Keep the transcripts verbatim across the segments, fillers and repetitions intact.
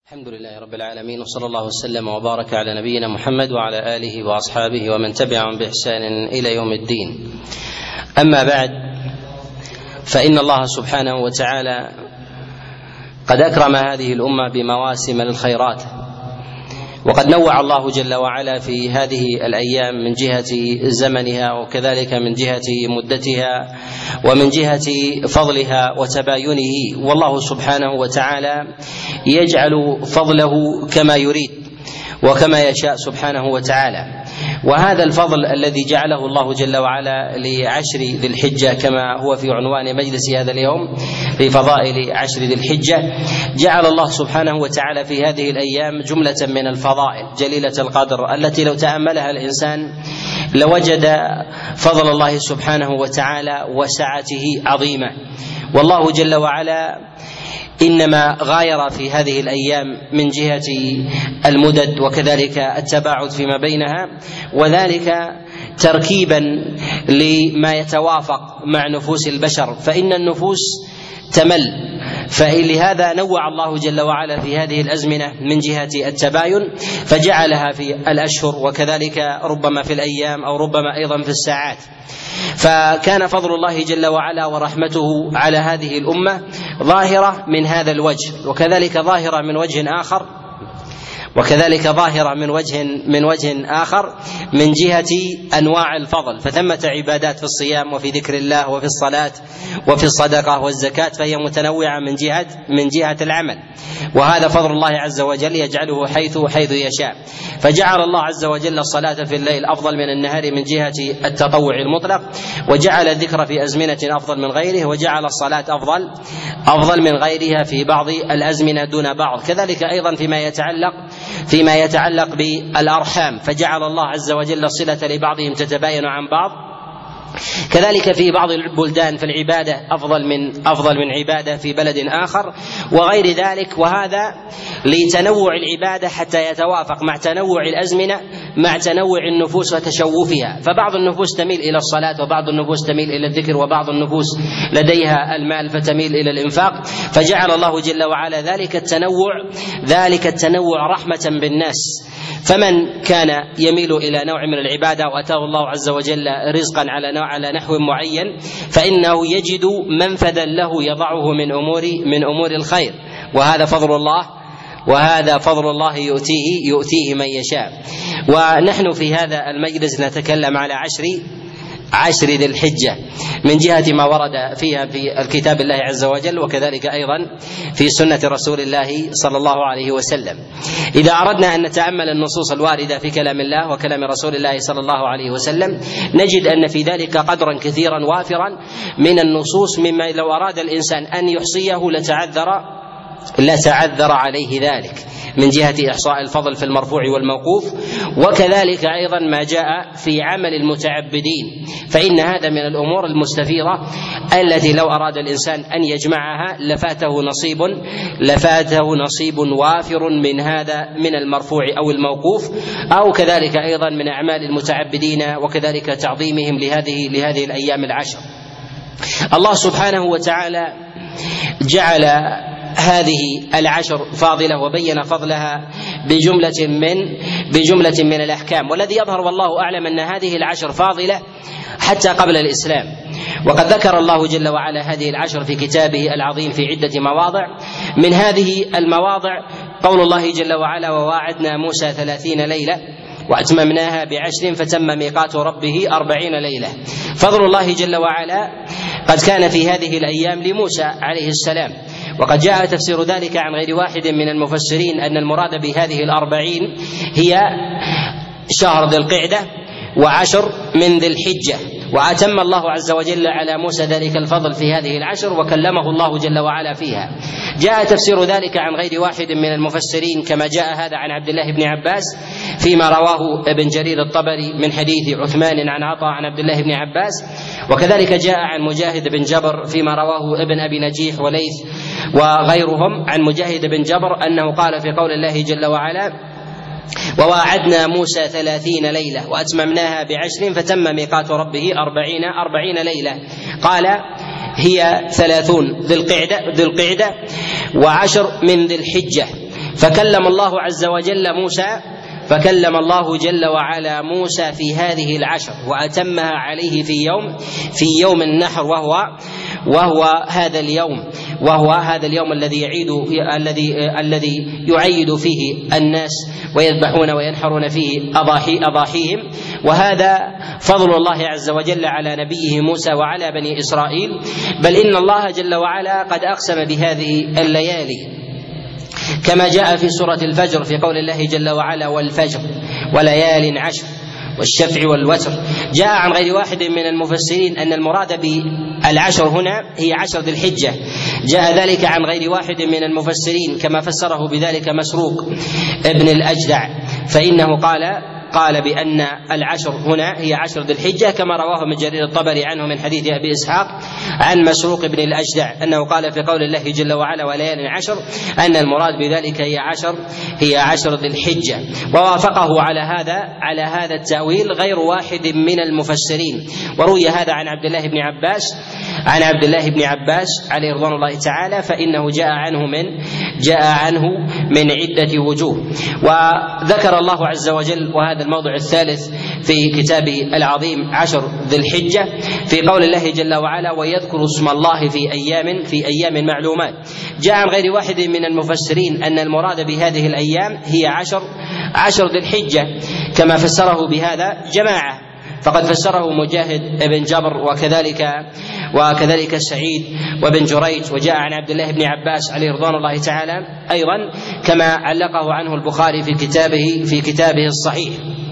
الحمد لله رب العالمين، وصلى الله وسلم وبارك على نبينا محمد وعلى آله وأصحابه ومن تبعهم بإحسان إلى يوم الدين. أما بعد، فإن الله سبحانه وتعالى قد أكرم هذه الأمة بمواسم للخيرات، وقد نوع الله جل وعلا في هذه الأيام من جهة زمنها، وكذلك من جهة مدتها، ومن جهة فضلها وتباينه، والله سبحانه وتعالى يجعل فضله كما يريد وكما يشاء سبحانه وتعالى. وهذا الفضل الذي جعله الله جل وعلا لعشر ذي الحجة كما هو في عنوان مجلس هذا اليوم في فضائل عشر ذي الحجة، جعل الله سبحانه وتعالى في هذه الأيام جملة من الفضائل جليلة القدر التي لو تأملها الإنسان لوجد فضل الله سبحانه وتعالى وسعته عظيمة. والله جل وعلا إنما غاير في هذه الأيام من جهة المدد وكذلك التباعد فيما بينها، وذلك تركيبا لما يتوافق مع نفوس البشر، فإن النفوس تمل، فلهذا نوع الله جل وعلا في هذه الأزمنة من جهة التباين، فجعلها في الأشهر وكذلك ربما في الأيام أو ربما أيضا في الساعات. فكان فضل الله جل وعلا ورحمته على هذه الأمة ظاهرة من هذا الوجه، وكذلك ظاهرة من وجه آخر وكذلك ظاهرة من وجه من وجه آخر من جهة أنواع الفضل، فثمة عبادات في الصيام وفي ذكر الله وفي الصلاة وفي الصدقة والزكاة، فهي متنوعة من جهة من جهة العمل، وهذا فضل الله عز وجل يجعله حيث حيث يشاء. فجعل الله عز وجل الصلاة في الليل أفضل من النهار من جهة التطوع المطلق، وجعل الذكر في أزمنة أفضل من غيره، وجعل الصلاة أفضل أفضل من غيرها في بعض الأزمنة دون بعض. كذلك أيضا فيما يتعلق فيما يتعلق بالأرحام، فجعل الله عز وجل الصلة لبعضهم تتباين عن بعض. كذلك في بعض البلدان في العبادة أفضل من أفضل من عبادة في بلد آخر وغير ذلك، وهذا لتنوع العبادة حتى يتوافق مع تنوع الأزمنة مع تنوع النفوس وتشوفها. فبعض النفوس تميل إلى الصلاة، وبعض النفوس تميل إلى الذكر، وبعض النفوس لديها المال فتميل إلى الإنفاق، فجعل الله جل وعلا ذلك التنوع ذلك التنوع رحمة بالناس. فمن كان يميل إلى نوع من العبادة وأتاه الله عز وجل رزقا على نوع على نحو معين، فإنه يجد منفذا له يضعه من أمور من أمور الخير، وهذا فضل الله وهذا فضل الله يؤتيه يؤتيه من يشاء. ونحن في هذا المجلس نتكلم على عشر عشر ذي الحجة من جهة ما ورد فيها في الكتاب الله عز وجل، وكذلك أيضا في سنة رسول الله صلى الله عليه وسلم. إذا أردنا أن نتأمل النصوص الواردة في كلام الله وكلام رسول الله صلى الله عليه وسلم، نجد أن في ذلك قدرا كثيرا وافرا من النصوص مما لو أراد الإنسان أن يحصيه لتعذر لتعذر عليه ذلك، من جهة إحصاء الفضل في المرفوع والموقوف، وكذلك أيضا ما جاء في عمل المتعبدين، فإن هذا من الأمور المستفيضة التي لو أراد الإنسان أن يجمعها لفاته نصيب لفاته نصيب وافر من هذا من المرفوع أو الموقوف، أو كذلك أيضا من أعمال المتعبدين وكذلك تعظيمهم لهذه لهذه الأيام العشر. الله سبحانه وتعالى جعل هذه العشر فاضلة وبين فضلها بجملة من بجملة من الأحكام، والذي يظهر والله أعلم أن هذه العشر فاضلة حتى قبل الإسلام. وقد ذكر الله جل وعلا هذه العشر في كتابه العظيم في عدة مواضع. من هذه المواضع قول الله جل وعلا: وواعدنا موسى ثلاثين ليلة وأتممناها بعشر فتم ميقات ربه أربعين ليلة. فضل الله جل وعلا قد كان في هذه الأيام لموسى عليه السلام، وقد جاء تفسير ذلك عن غير واحد من المفسرين أن المراد بهذه الأربعين هي شهر ذي القعدة وعشر من ذي الحجة، وأتم الله عز وجل على موسى ذلك الفضل في هذه العشر وكلمه الله جل وعلا فيها. جاء تفسير ذلك عن غير واحد من المفسرين كما جاء هذا عن عبد الله بن عباس فيما رواه ابن جرير الطبري من حديث عثمان عن عطاء عن عبد الله بن عباس، وكذلك جاء عن مجاهد بن جبر فيما رواه ابن أبي نجيح وليث وغيرهم عن مجاهد بن جبر أنه قال في قول الله جل وعلا: وواعدنا موسى ثلاثين ليلة وأتممناها بعشر فتم ميقات ربه أربعين أربعين ليلة. قال: هي ثلاثون ذي القعدة ذي القعدة وعشر من ذي الحجة، فكلم الله عز وجل موسى فكلم الله جل وعلا موسى في هذه العشر وأتمها عليه في يوم في يوم النحر وهو وهو هذا اليوم وهو هذا اليوم الذي يعيد الذي الذي يعيد فيه الناس ويذبحون وينحرون فيه أضاحي أضاحيهم. وهذا فضل الله عز وجل على نبيه موسى وعلى بني إسرائيل، بل إن الله جل وعلا قد أقسم بهذه الليالي كما جاء في سورة الفجر في قول الله جل وعلا والفجر وليال عشر والشفع والوتر. جاء عن غير واحد من المفسرين أن المراد بالعشر هنا هي عشر ذي الحجة، جاء ذلك عن غير واحد من المفسرين كما فسره بذلك مسروق ابن الأجدع، فإنه قال قال بأن العشر هنا هي عشر ذي الحجة كما رواه ابن جرير الطبري عنه من حديث أبي إسحاق عن مسروق بن الأجدع أنه قال في قول الله جل وعلا وليال عشر أن المراد بذلك هي عشر هي عشر ذي الحجة. ووافقه على هذا على هذا التأويل غير واحد من المفسرين، وروي هذا عن عبد الله بن عباس عن عبد الله بن عباس عليه رضوان الله تعالى، فإنه جاء عنه من جاء عنه من عدة وجوه. وذكر الله عز وجل وهذا الموضع الثالث في كتابه العظيم عشر ذي الحجة في قول الله جل وعلا ويذكر اسم الله في أيام في أيام معلومات. جاء عن غير واحد من المفسرين أن المراد بهذه الأيام هي عشر عشر ذي الحجة كما فسره بهذا جماعة، فقد فسره مجاهد بن جبر وكذلك وكذلك سعيد وابن جريج، وجاء عن عبد الله بن عباس عليه رضوان الله تعالى أيضا كما علقه عنه البخاري في كتابه في كتابه الصحيح.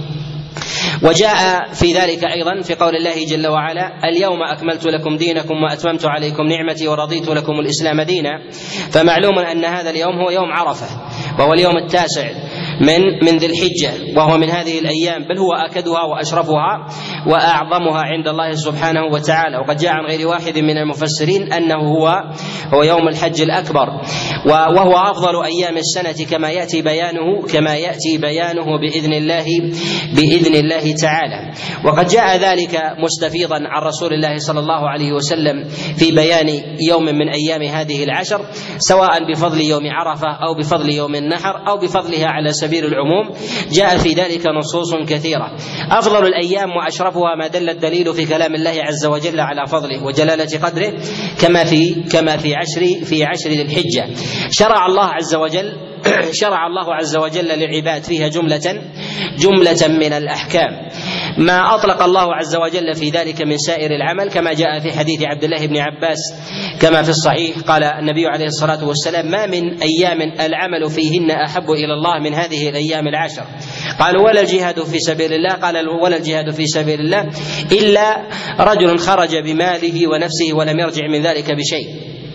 وجاء في ذلك أيضا في قول الله جل وعلا اليوم أكملت لكم دينكم وأتممت عليكم نعمتي ورضيت لكم الإسلام دينا. فمعلوم أن هذا اليوم هو يوم عرفة وهو اليوم التاسع من من ذي الحجة، وهو من هذه الأيام بل هو أكدها وأشرفها وأعظمها عند الله سبحانه وتعالى. وقد جاء عن غير واحد من المفسرين أنه هو هو يوم الحج الأكبر، وهو أفضل أيام السنة كما يأتي بيانه كما يأتي بيانه بإذن الله بإذن الله تعالى. وقد جاء ذلك مستفيضا عن رسول الله صلى الله عليه وسلم في بيان يوم من أيام هذه العشر، سواء بفضل يوم عرفة أو بفضل يوم النحر أو بفضلها على سبيل العموم، جاء في ذلك نصوص كثيرة. أفضل الأيام وأشرفها ما دل الدليل في كلام الله عز وجل على فضله وجلالة قدره كما في كما في عشر في عشر ذي الحجة. شرع الله عز وجل شرع الله عز وجل للعباد فيها جملة جملة من الأحكام ما أطلق الله عز وجل في ذلك من سائر العمل، كما جاء في حديث عبد الله بن عباس كما في الصحيح قال النبي عليه الصلاة والسلام ما من أيام العمل فيهن أحب إلى الله من هذه الأيام العشر. قالوا ولا الجهاد في سبيل الله؟ قال ولا الجهاد في سبيل الله إلا رجل خرج بماله ونفسه ولم يرجع من ذلك بشيء.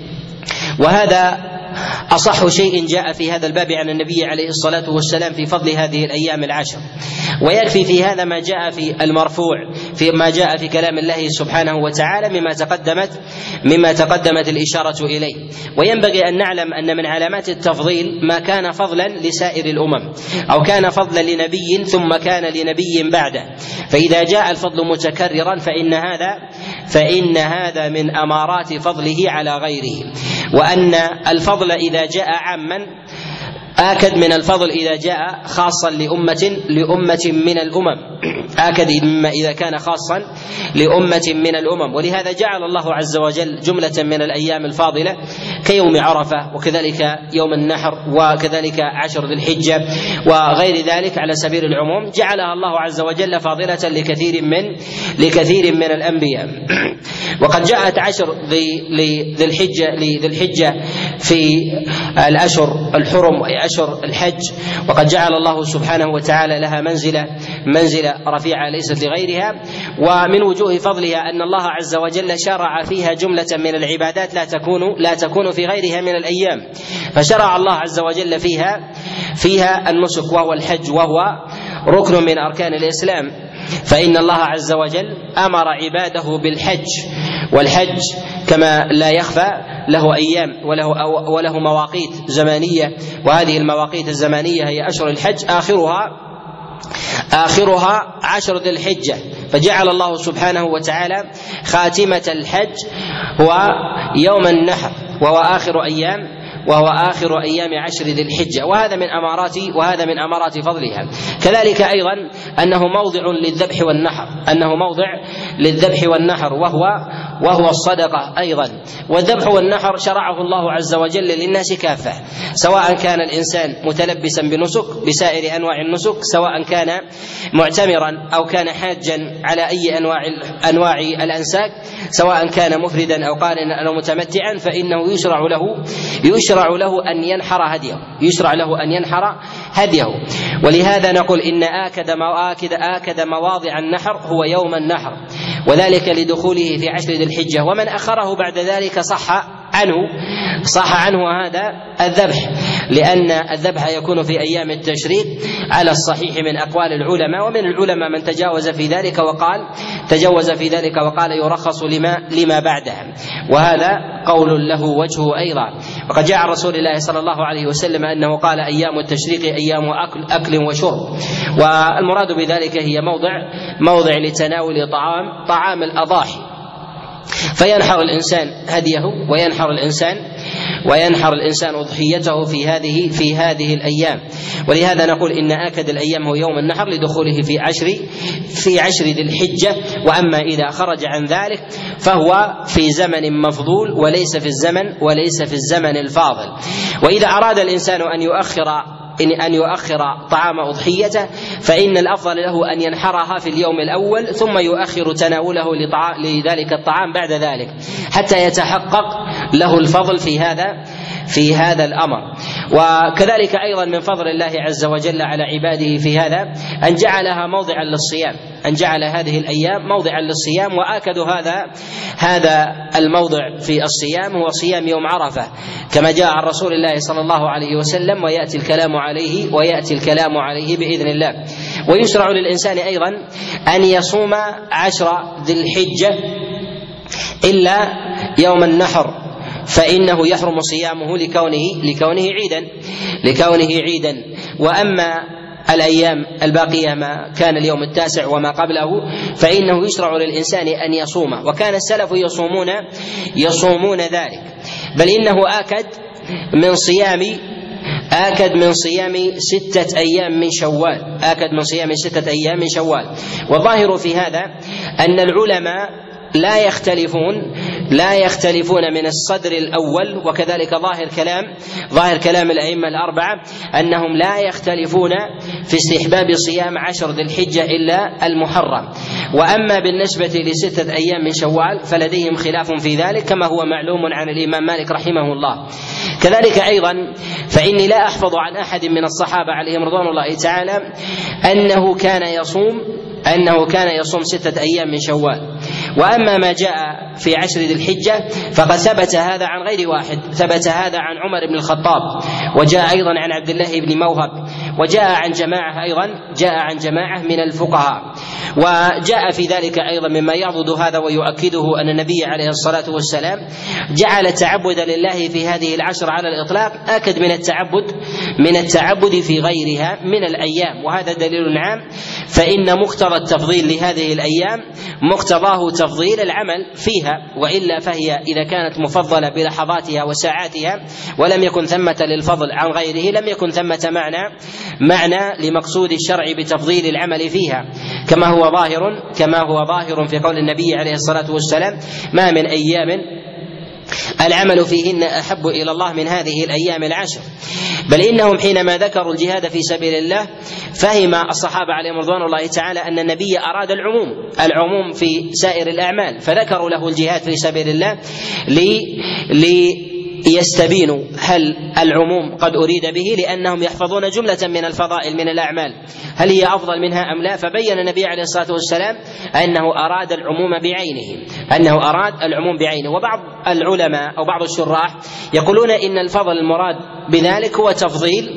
وهذا أصح شيء جاء في هذا الباب عن النبي عليه الصلاة والسلام في فضل هذه الأيام العشر. ويكفي في هذا ما جاء في المرفوع في ما جاء في كلام الله سبحانه وتعالى مما تقدمت مما تقدمت الإشارة إليه. وينبغي أن نعلم أن من علامات التفضيل ما كان فضلا لسائر الأمم أو كان فضلا لنبي ثم كان لنبي بعده، فإذا جاء الفضل متكررا فإن هذا فإن هذا من أمارات فضله على غيره. وأن الفضل إذا جاء عاما آكد من الفضل إذا جاء خاصا لأمة لأمة من الأمم، آكد مما إذا كان خاصا لأمة من الأمم. ولهذا جعل الله عز وجل جملة من الأيام الفاضلة كيوم عرفة وكذلك يوم النحر وكذلك عشر ذي الحجة وغير ذلك على سبيل العموم، جعلها الله عز وجل فاضلة لكثير من لكثير من الأنبياء. وقد جاءت عشر ذي الحجة لذي الحجة في الأشهر الحرم أشهر الحج، وقد جعل الله سبحانه وتعالى لها منزلة منزلة رفيعة ليست لغيرها. ومن وجوه فضلها أن الله عز وجل شرع فيها جملة من العبادات لا تكون لا تكون في غيرها من الأيام، فشرع الله عز وجل فيها فيها النسك وهو الحج وهو ركن من أركان الإسلام. فإن الله عز وجل أمر عباده بالحج، والحج كما لا يخفى له أيام وله, وله مواقيت زمانية، وهذه المواقيت الزمانية هي أشهر الحج آخرها آخرها عشر ذي الحجة. فجعل الله سبحانه وتعالى خاتمة الحج هو يوم النحر وهو آخر أيام وهو آخر أيام عشر ذي الحجة، وهذا من أمارات وهذا من أمارات فضلها. كذلك أيضا أنه موضع للذبح والنحر، أنه موضع للذبح والنحر وهو وهو الصدقة أيضا. والذبح والنحر شرعه الله عز وجل للناس كافة، سواء كان الإنسان متلبسا بنسك بسائر أنواع النسك، سواء كان معتمرا أو كان حاجا على أي أنواع أنواع الأنساك، سواء كان مفردا أو قارنا أو متمتعا، فإنه يشرع له يشرع له أن ينحر هديه يشرع له أن ينحر هديه. ولهذا نقول إن آكد آكد آكد مواضع النحر هو يوم النحر، وذلك لدخوله في عشر ذي الحجة، ومن أخره بعد ذلك صح عنه صح عنه هذا الذبح، لأن الذبح يكون في أيام التشريق على الصحيح من أقوال العلماء، ومن العلماء من تجاوز في ذلك وقال تجاوز في ذلك وقال يرخص لما لما بعدها، وهذا قول له وجهه أيضا. وقد جاء عن رسول الله صلى الله عليه وسلم أنه قال أيام التشريق أيام أكل, أكل وشرب، والمراد بذلك هي موضع موضع لتناول طعام طعام الأضاحي، فينحر الإنسان هديه وينحر الإنسان وينحر الإنسان أضحيته في هذه في هذه الأيام. ولهذا نقول إن آكد الأيام هو يوم النحر لدخوله في عشر في عشر ذي الحجة. وأما إذا خرج عن ذلك فهو في زمن مفضول وليس في الزمن وليس في الزمن الفاضل. وإذا أراد الإنسان أن يؤخر إن أن يؤخر طعام أضحيته فإن الأفضل له أن ينحرها في اليوم الأول ثم يؤخر تناوله لذلك الطعام بعد ذلك حتى يتحقق له الفضل في هذا في هذا الأمر. وكذلك أيضا من فضل الله عز وجل على عباده في هذا أن جعلها موضعا للصيام، أن جعل هذه الأيام موضعا للصيام. وآكد هذا هذا الموضع في الصيام هو صيام يوم عرفة كما جاء عن رسول الله صلى الله عليه وسلم، ويأتي الكلام عليه ويأتي الكلام عليه بإذن الله. ويشرع للإنسان أيضا أن يصوم عشر ذي الحجة إلا يوم النحر، فإنه يحرم صيامه لكونه لكونه عيدا لكونه عيدا وأما الأيام الباقية ما كان اليوم التاسع وما قبله فإنه يشرع للإنسان أن يصومه. وكان السلف يصومون يصومون ذلك، بل إنه آكد من صيام آكد من صيام ستة أيام من شوال آكد من صيام ستة أيام من شوال. والظاهر في هذا أن العلماء لا يختلفون لا يختلفون من الصدر الأول، وكذلك ظاهر كلام ظاهر كلام الأئمة الأربعة أنهم لا يختلفون في استحباب صيام عشر ذي الحجة إلا المحرم. وأما بالنسبة لستة أيام من شوال فلديهم خلاف في ذلك كما هو معلوم عن الإمام مالك رحمه الله. كذلك أيضا فإني لا أحفظ عن أحد من الصحابة عليهم رضوان الله تعالى أنه كان يصوم أنه كان يصوم ستة أيام من شوال. وأما ما جاء في عشر ذي الحجة فقد ثبت هذا عن غير واحد، ثبت هذا عن عمر بن الخطاب، وجاء أيضا عن عبد الله بن موهب، وجاء عن جماعة أيضا جاء عن جماعة من الفقهاء. وجاء في ذلك أيضا مما يعضد هذا ويؤكده أن النبي عليه الصلاة والسلام جعل التعبد لله في هذه العشر على الإطلاق أكد من التعبد من التعبد في غيرها من الأيام، وهذا دليل عام. فإن مقتضى التفضيل لهذه الأيام مقتضاه تفضيل العمل فيها، وإلا فهي إذا كانت مفضلة بلحظاتها وساعاتها ولم يكن ثمة للفضل عن غيره لم يكن ثمة معنى معنى لمقصود الشرع بتفضيل العمل فيها، كما هو ظاهر كما هو ظاهر في قول النبي عليه الصلاة والسلام: ما من أيام العمل فيهن أحب إلى الله من هذه الأيام العشر. بل إنهم حينما ذكروا الجهاد في سبيل الله فهم الصحابة عليهم رضوان الله تعالى أن النبي أراد العموم العموم في سائر الأعمال، فذكروا له الجهاد في سبيل الله لي لي يستبينوا هل العموم قد أريد به، لأنهم يحفظون جملة من الفضائل من الأعمال هل هي أفضل منها أم لا. فبين النبي عليه الصلاة والسلام أنه أراد العموم بعينه أنه أراد العموم بعينه. وبعض العلماء أو بعض الشراح يقولون إن الفضل المراد بذلك هو تفضيل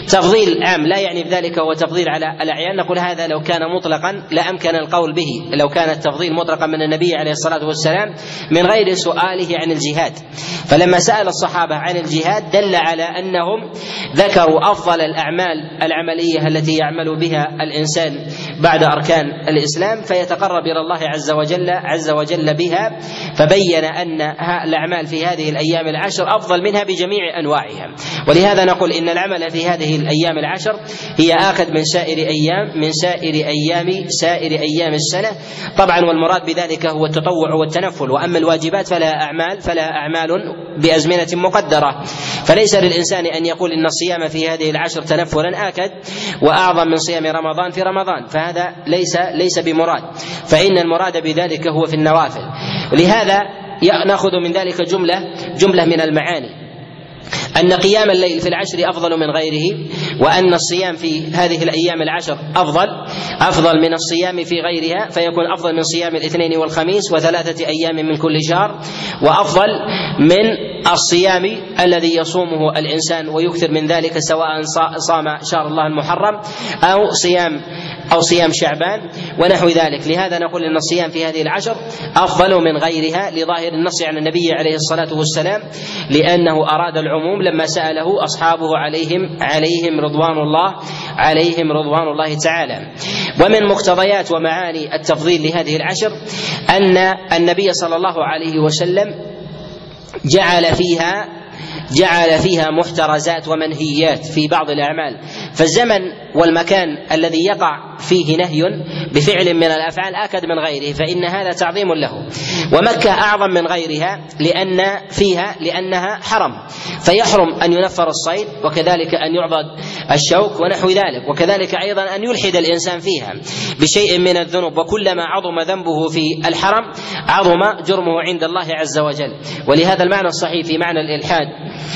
تفضيل عام لا يعني بذلك هو تفضيل على الأعيان، نقول هذا لو كان مطلقا لأمكن القول به، لو كان التفضيل مطلقا من النبي عليه الصلاة والسلام من غير سؤاله عن الجهاد. فلما سأل الصحابة عن الجهاد دل على أنهم ذكروا أفضل الأعمال العملية التي يعمل بها الإنسان بعد أركان الإسلام فيتقرب إلى الله عز وجل عز وجل بها، فبين أن الأعمال في هذه الأيام العشر أفضل منها بجميع أنواعها. ولهذا نقول إن العمل في هذه الأيام العشر هي آخذ من سائر أيام من سائر أيام سائر أيام السنة طبعا، والمراد بذلك هو التطوع والتنفل. وأما الواجبات فلا أعمال فلا أعمال بأزمنة مقدرة، فليس للإنسان أن يقول إن الصيام في هذه العشر تنفلا آكد وأعظم من صيام رمضان في رمضان، فهذا ليس ليس بمراد، فإن المراد بذلك هو في النوافل. ولهذا نأخذ من ذلك جملة جملة من المعاني، أن قيام الليل في العشر أفضل من غيره، وأن الصيام في هذه الأيام العشر أفضل أفضل من الصيام في غيرها، فيكون أفضل من صيام الاثنين والخميس وثلاثة أيام من كل شهر، وأفضل من الصيام الذي يصومه الإنسان ويكثر من ذلك سواء صام شهر الله المحرم أو صيام أو صيام شعبان ونحو ذلك. لهذا نقول إن الصيام في هذه العشر أفضل من غيرها لظاهر النص عن النبي عليه الصلاة والسلام، لأنه أراد العموم لما سأله أصحابه عليهم عليهم رضوان الله عليهم رضوان الله تعالى. ومن مقتضيات ومعاني التفضيل لهذه العشر أن النبي صلى الله عليه وسلم جعل فيها جعل فيها محترزات ومنهيات في بعض الأعمال، فالزمن والمكان الذي يقع فيه نهي بفعل من الأفعال آكد من غيره، فإن هذا تعظيم له. ومكة أعظم من غيرها لأن فيها لأنها حرم، فيحرم أن ينفر الصيد، وكذلك أن يعضد الشوك ونحو ذلك، وكذلك أيضا أن يلحد الإنسان فيها بشيء من الذنوب، وكلما عظم ذنبه في الحرم عظم جرمه عند الله عز وجل. ولهذا المعنى الصحيح في معنى الإلحاد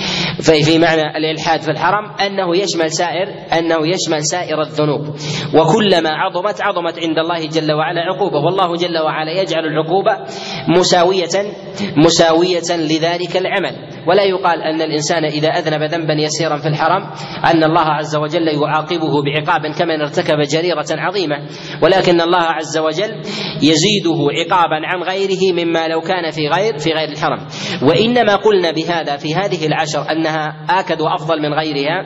في معنى الإلحاد في الحرم أنه يشمل سائر أنه يشمل سائر الذنوب، وكلما عظمت عظمت عند الله جل وعلا عقوبة، والله جل وعلا يجعل العقوبة مساوية مساوية لذلك العمل. ولا يقال أن الإنسان إذا أذنب ذنبا يسيرا في الحرم أن الله عز وجل يعاقبه بعقاب كمن ارتكب جريرة عظيمة، ولكن الله عز وجل يزيده عقابا عن غيره مما لو كان في غير في غير الحرم. وإنما قلنا بهذا في هذه العشر أنها آكد وأفضل من غيرها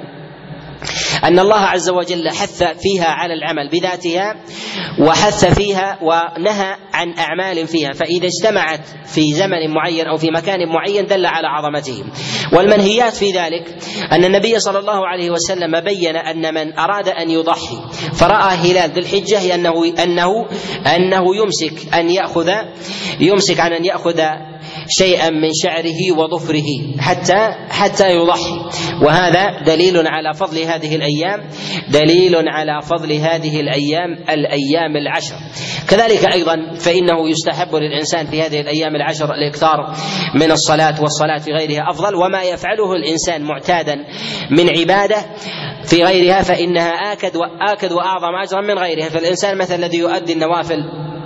أن الله عز وجل حث فيها على العمل بذاتها، وحث فيها ونهى عن أعمال فيها، فإذا اجتمعت في زمن معين أو في مكان معين دل على عظمته. والمنهيات في ذلك أن النبي صلى الله عليه وسلم بين أن من أراد أن يضحي فرأى هلال ذي الحجة أنه أنه أنه يمسك أن يأخذ يمسك عن أن يأخذ شيئا من شعره وظفره حتى حتى يضحي، وهذا دليل على فضل هذه الأيام دليل على فضل هذه الأيام الأيام العشر. كذلك أيضا فإنه يستحب للإنسان في هذه الأيام العشر الإكثار من الصلاة، والصلاة في غيرها أفضل، وما يفعله الإنسان معتادا من عبادة في غيرها فإنها آكد وآكد وأعظم أجرا من غيرها. فالإنسان مثل الذي يؤدي النوافل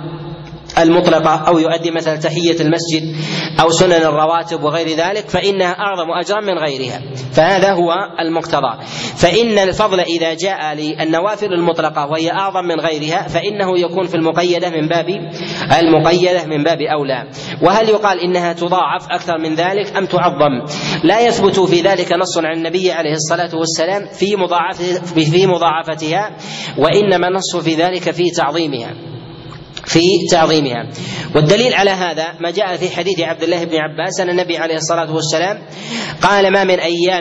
المطلقة أو يؤدي مثلا تحية المسجد أو سنن الرواتب وغير ذلك فإنها أعظم أجرا من غيرها، فهذا هو المقتضى. فإن الفضل إذا جاء للنوافل المطلقة وهي أعظم من غيرها فإنه يكون في المقيدة من باب المقيدة من باب أولى. وهل يقال إنها تضاعف أكثر من ذلك أم تعظم؟ لا يثبت في ذلك نص عن النبي عليه الصلاة والسلام في مضاعفة في مضاعفتها، وإنما نص في ذلك في تعظيمها في تعظيمها. والدليل على هذا ما جاء في حديث عبد الله بن عباس أن النبي عليه الصلاة والسلام قال: ما من أيام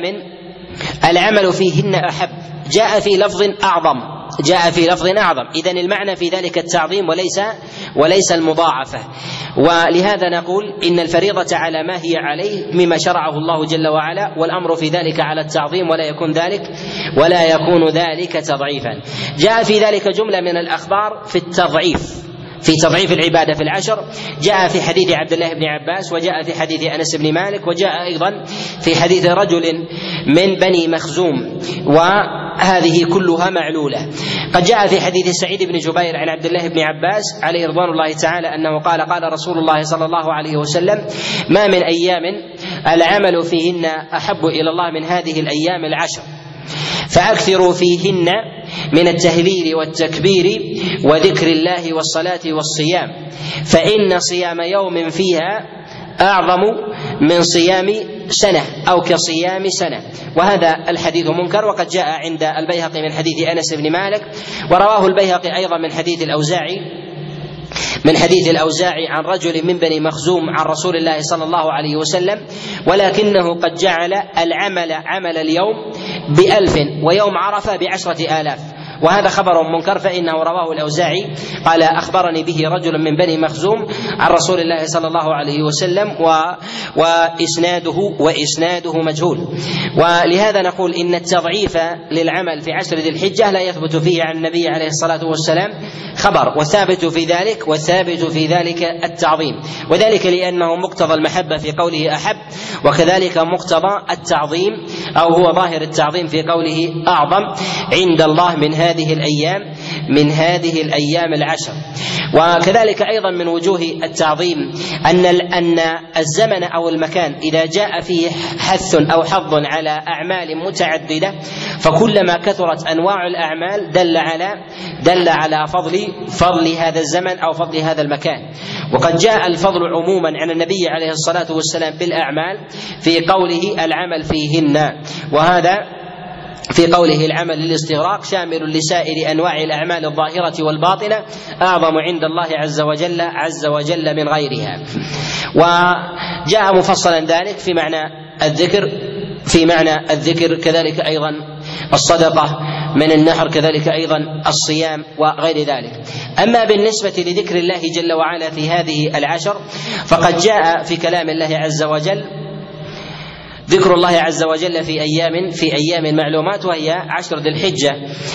العمل فيهن أحب، جاء في لفظ أعظم جاء في لفظ أعظم إذن المعنى في ذلك التعظيم وليس وليس المضاعفة. ولهذا نقول إن الفريضة على ما هي عليه مما شرعه الله جل وعلا، والأمر في ذلك على التعظيم ولا يكون ذلك ولا يكون ذلك تضعيفا. جاء في ذلك جملة من الأخبار في التضعيف في تضعيف العبادة في العشر، جاء في حديث عبد الله بن عباس، وجاء في حديث أنس بن مالك، وجاء أيضا في حديث رجل من بني مخزوم، وهذه كلها معلولة. قد جاء في حديث سعيد بن جبير عن عبد الله بن عباس عليه رضوان الله تعالى أنه قال: قال رسول الله صلى الله عليه وسلم: ما من أيام العمل فيهن أحب إلى الله من هذه الأيام العشر. فأكثروا فيهن من التهليل والتكبير وذكر الله والصلاة والصيام، فإن صيام يوم فيها أعظم من صيام سنة أو كصيام سنة. وهذا الحديث منكر، وقد جاء عند البيهقي من حديث أنس بن مالك، ورواه البيهقي أيضا من حديث الأوزاعي من حديث الأوزاعي عن رجل من بني مخزوم عن رسول الله صلى الله عليه وسلم، ولكنه قد جعل العمل عمل اليوم بألف ويوم عرفة بعشرة آلاف، وهذا خبر منكر، فإنه رواه الأوزاعي قال أخبرني به رجل من بني مخزوم عن رسول الله صلى الله عليه وسلم، و وإسناده وإسناده مجهول. ولهذا نقول إن التضعيف للعمل في عشر ذي الحجة لا يثبت فيه عن النبي عليه الصلاة والسلام خبر، والثابت في ذلك والثابت في ذلك التعظيم، وذلك لأنه مقتضى المحبة في قوله أحب، وكذلك مقتضى التعظيم أو هو ظاهر التعظيم في قوله أعظم عند الله من هذه الأيام من هذه الأيام العشر. وكذلك أيضا من وجوه التعظيم أن أن الزمن أو المكان إذا جاء فيه حث أو حظ على أعمال متعددة، فكلما كثرت أنواع الأعمال دل على دل على فضل فضل هذا الزمن أو فضل هذا المكان. وقد جاء الفضل عموما عن النبي عليه الصلاة والسلام بالأعمال في قوله العمل فيهن، وهذا في قوله العمل للاستغراق شامل لسائر أنواع الأعمال الظاهرة والباطنة أعظم عند الله عز وجل عز وجل من غيرها. وجاء مفصلا ذلك في معنى الذكر في معنى الذكر كذلك أيضا الصدقة من النحر، كذلك أيضا الصيام وغير ذلك. أما بالنسبة لذكر الله جل وعلا في هذه العشر، فقد جاء في كلام الله عز وجل ذكر الله عز وجل في أيام في أيام معلومات وهي عشر ذي الحجة.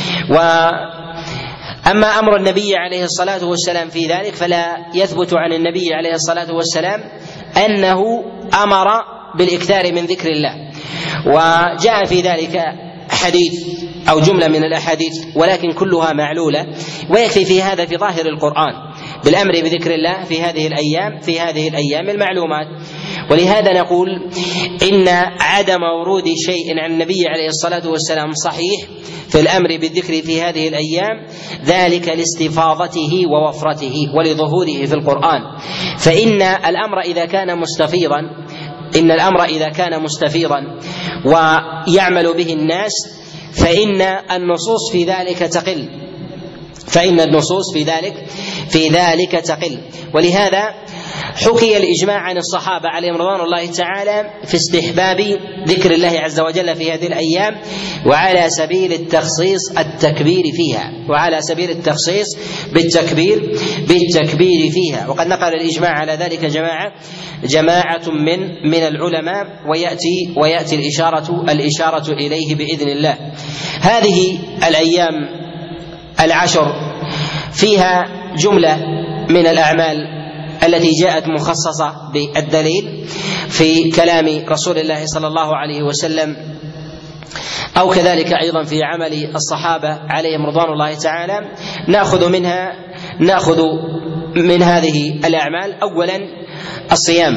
وأما أمر النبي عليه الصلاة والسلام في ذلك فلا يثبت عن النبي عليه الصلاة والسلام أنه أمر بالإكثار من ذكر الله، وجاء في ذلك حديث أو جملة من الأحاديث ولكن كلها معلولة، ويكفي في هذا في ظاهر القرآن بالأمر بذكر الله في هذه الأيام في هذه الأيام المعلومات. ولهذا نقول إن عدم ورود شيء عن النبي عليه الصلاة والسلام صحيح في الأمر بالذكر في هذه الأيام، ذلك لاستفاضته ووفرته ولظهوره في القرآن. فإن الأمر إذا كان مستفيضا إن الأمر إذا كان مستفيضا ويعمل به الناس فإن النصوص في ذلك تقل فإن النصوص في ذلك في ذلك تقل. ولهذا حكي الإجماع عن الصحابة عليهم رضوان الله تعالى في استحباب ذكر الله عز وجل في هذه الأيام، وعلى سبيل التخصيص التكبير فيها وعلى سبيل التخصيص بالتكبير بالتكبير فيها. وقد نقل الإجماع على ذلك جماعة جماعة من من العلماء، ويأتي ويأتي الإشارة الإشارة إليه بإذن الله. هذه الأيام العشر فيها جملة من الأعمال التي جاءت مخصصة بالدليل في كلام رسول الله صلى الله عليه وسلم، أو كذلك أيضا في عمل الصحابة عليهم رضوان الله تعالى. نأخذ منها نأخذ من هذه الأعمال أولا الصيام.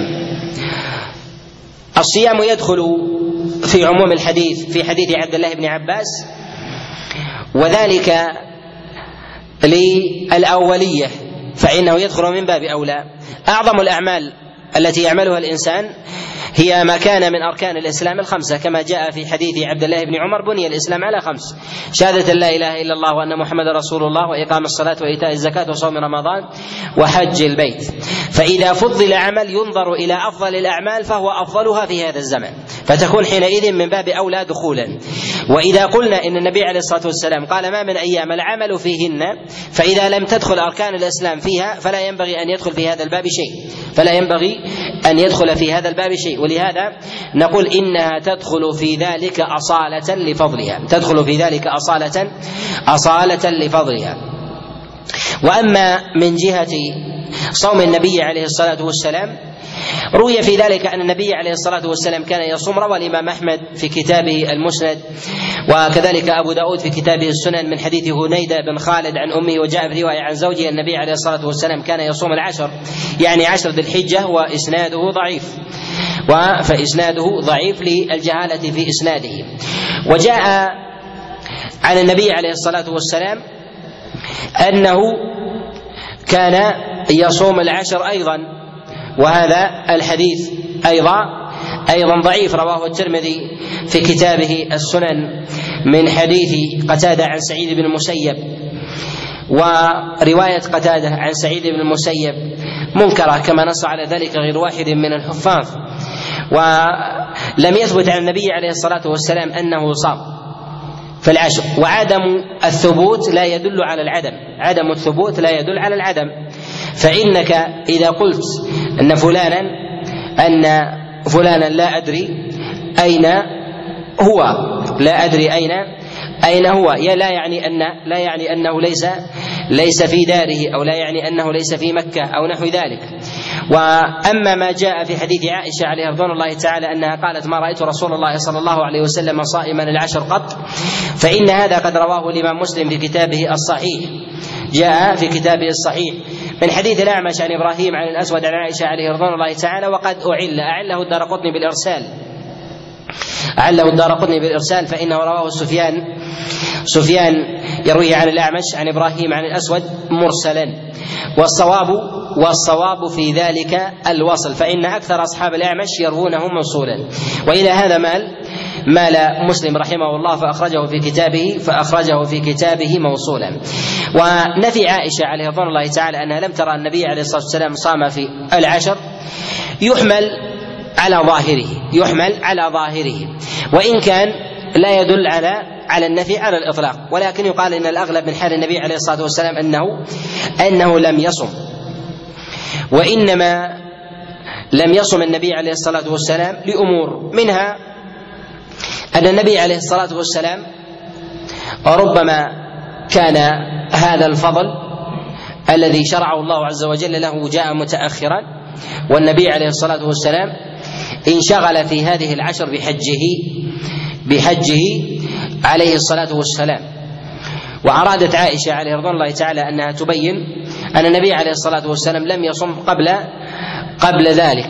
الصيام يدخل في عموم الحديث في حديث عبد الله بن عباس، وذلك للأولية، فإنه يدخل من باب أولى. أعظم الأعمال التي يعملها الإنسان هي ما كان من أركان الإسلام الخمسة، كما جاء في حديث عبد الله بن عمر: بني الإسلام على خمس: شهادة لا إله إلا الله وأن محمد رسول الله، وإقام الصلاة وإيتاء الزكاة وصوم رمضان وحج البيت. فإذا فضل عمل ينظر إلى أفضل الأعمال فهو أفضلها في هذا الزمن، فتكون حينئذ من باب أولى دخولا. وإذا قلنا إن النبي عليه الصلاة والسلام قال: ما من أيام العمل فيهن، فإذا لم تدخل أركان الإسلام فيها فلا ينبغي أن يدخل في هذا الباب شيء فلا ينبغي أن يدخل في هذا الباب شيء ولهذا نقول إنها تدخل في ذلك أصالة لفضلها تدخل في ذلك أصالة أصالة لفضلها. وأما من جهة صوم النبي عليه الصلاة والسلام، روي في ذلك أن النبي عليه الصلاة والسلام كان يصوم. روى الإمام أحمد في كتابه المسند، وكذلك أبو داود في كتابه السنن من حديث هنيدة بن خالد عن أمه، وجاء في رواية عن زوجه النبي عليه الصلاة والسلام كان يصوم العشر، يعني عشر ذي الحجة، وإسناده ضعيف فإسناده ضعيف للجهالة في إسناده. وجاء عن النبي عليه الصلاة والسلام أنه كان يصوم العشر أيضا، وهذا الحديث أيضا أيضا ضعيف، رواه الترمذي في كتابه السنن من حديث قتادة عن سعيد بن المسيب، ورواية قتادة عن سعيد بن المسيب منكرة كما نص على ذلك غير واحد من الحفاظ، ولم يثبت عن النبي عليه الصلاة والسلام أنه صام في العشر. وعدم الثبوت لا يدل على العدم، عدم الثبوت لا يدل على العدم، فإنك إذا قلت أن فلانا أن فلانا لا أدري أين هو لا أدري أين أين هو لا يعني أن لا يعني أنه ليس ليس في داره، أو لا يعني أنه ليس في مكة أو نحو ذلك. وأما ما جاء في حديث عائشة عليه رضوان الله تعالى أنها قالت: ما رأيت رسول الله صلى الله عليه وسلم صائما العشر قط، فإن هذا قد رواه الإمام مسلم في كتابه الصحيح، جاء في كتابه الصحيح من حديث الأعمش عن إبراهيم عن الأسود عن عائشة عليه رضوان الله تعالى، وقد أعل أعله الدارقطني بالإرسال أعله الدارقطني بالإرسال فإنه رواه سفيان سفيان يرويه عن الأعمش عن إبراهيم عن الأسود مرسلا، والصواب والصواب في ذلك الوصل، فإن أكثر أصحاب الأعمش يروونه موصولا. وإلى هذا مال مال مسلم رحمه الله فأخرجه في كتابه فأخرجه في كتابه موصولا. ونفي عائشة عليه رضوان الله تعالى أنها لم ترى النبي عليه الصلاة والسلام صام في العشر يحمل على ظاهره يحمل على ظاهره وإن كان لا يدل على على النفي على الإطلاق، ولكن يقال إن الأغلب من حال النبي عليه الصلاة والسلام أنه أنه لم يصم، وإنما لم يصم النبي عليه الصلاة والسلام لأمور، منها أن النبي عليه الصلاة والسلام ربما كان هذا الفضل الذي شرعه الله عز وجل له جاء متأخرا، والنبي عليه الصلاة والسلام انشغل في هذه العشر بحجه بحجه عليه الصلاة والسلام. وأرادت عائشة عليه رضوان الله تعالى أنها تبين أن النبي عليه الصلاة والسلام لم يصم قبل قبل ذلك،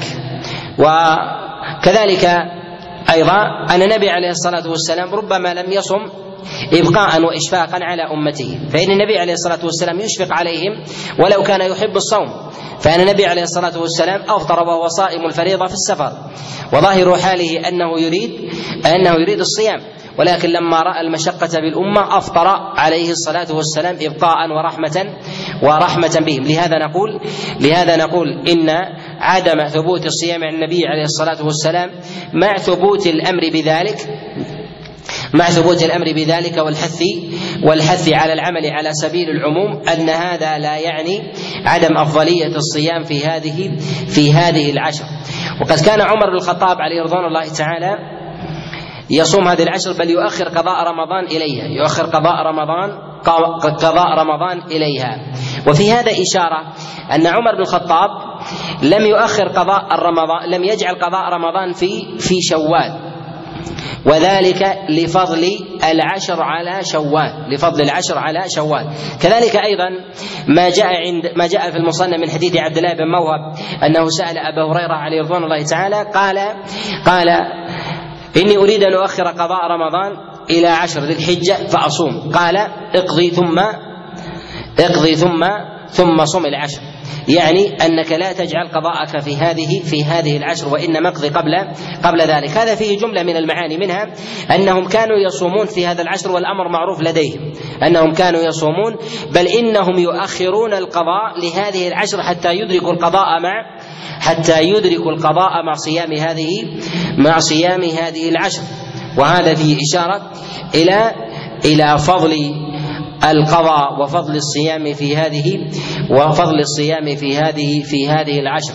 وكذلك أيضا أن النبي عليه الصلاة والسلام ربما لم يصم إبقاء وإشفاقا على أمته، فإن النبي عليه الصلاة والسلام يشفق عليهم ولو كان يحب الصوم، فإن النبي عليه الصلاة والسلام أفطر وهو صائم الفريضة في السفر، وظاهر حاله أنه يريد أنه يريد الصيام، ولكن لما رأى المشقة بالأمة أفطر عليه الصلاة والسلام إبقاء ورحمة ورحمة بهم. لهذا نقول لهذا نقول إن عدم ثبوت الصيام عن النبي عليه الصلاة والسلام مع ثبوت الأمر بذلك مع ثبوت الأمر بذلك والحث والحث على العمل على سبيل العموم، أن هذا لا يعني عدم أفضلية الصيام في هذه في هذه العشر. وقد كان عمر بن الخطاب عليه رضوان الله تعالى يصوم هذه العشر، بل يؤخر قضاء رمضان إليها يؤخر قضاء رمضان قضاء رمضان إليها. وفي هذا إشارة أن عمر بن الخطاب لم يؤخر قضاء رمضان لم يجعل قضاء رمضان في في شوال، وذلك لفضل العشر على شوال لفضل العشر على شوال. كذلك أيضا ما جاء عند ما جاء في المصنف من حديث عبد الله بن موهب أنه سأل أبا هريرة عليه رضوان الله تعالى قال قال إني أريد أن أؤخر قضاء رمضان إلى عشر ذي الحجة فأصوم، قال اقضي ثم اقضي ثم ثم صم العشر، يعني أنك لا تجعل قضاءك في هذه في هذه العشر، وإنما اقضي قبل قبل ذلك. هذا فيه جملة من المعاني، منها أنهم كانوا يصومون في هذا العشر والأمر معروف لديهم أنهم كانوا يصومون، بل إنهم يؤخرون القضاء لهذه العشر حتى يدركوا القضاء مع حتى يدركوا القضاء مع صيام هذه مع صيام هذه العشر. وهذا فيه إشارة إلى إلى فضل القضاء وفضل الصيام في هذه وفضل الصيام في هذه في هذه العشر.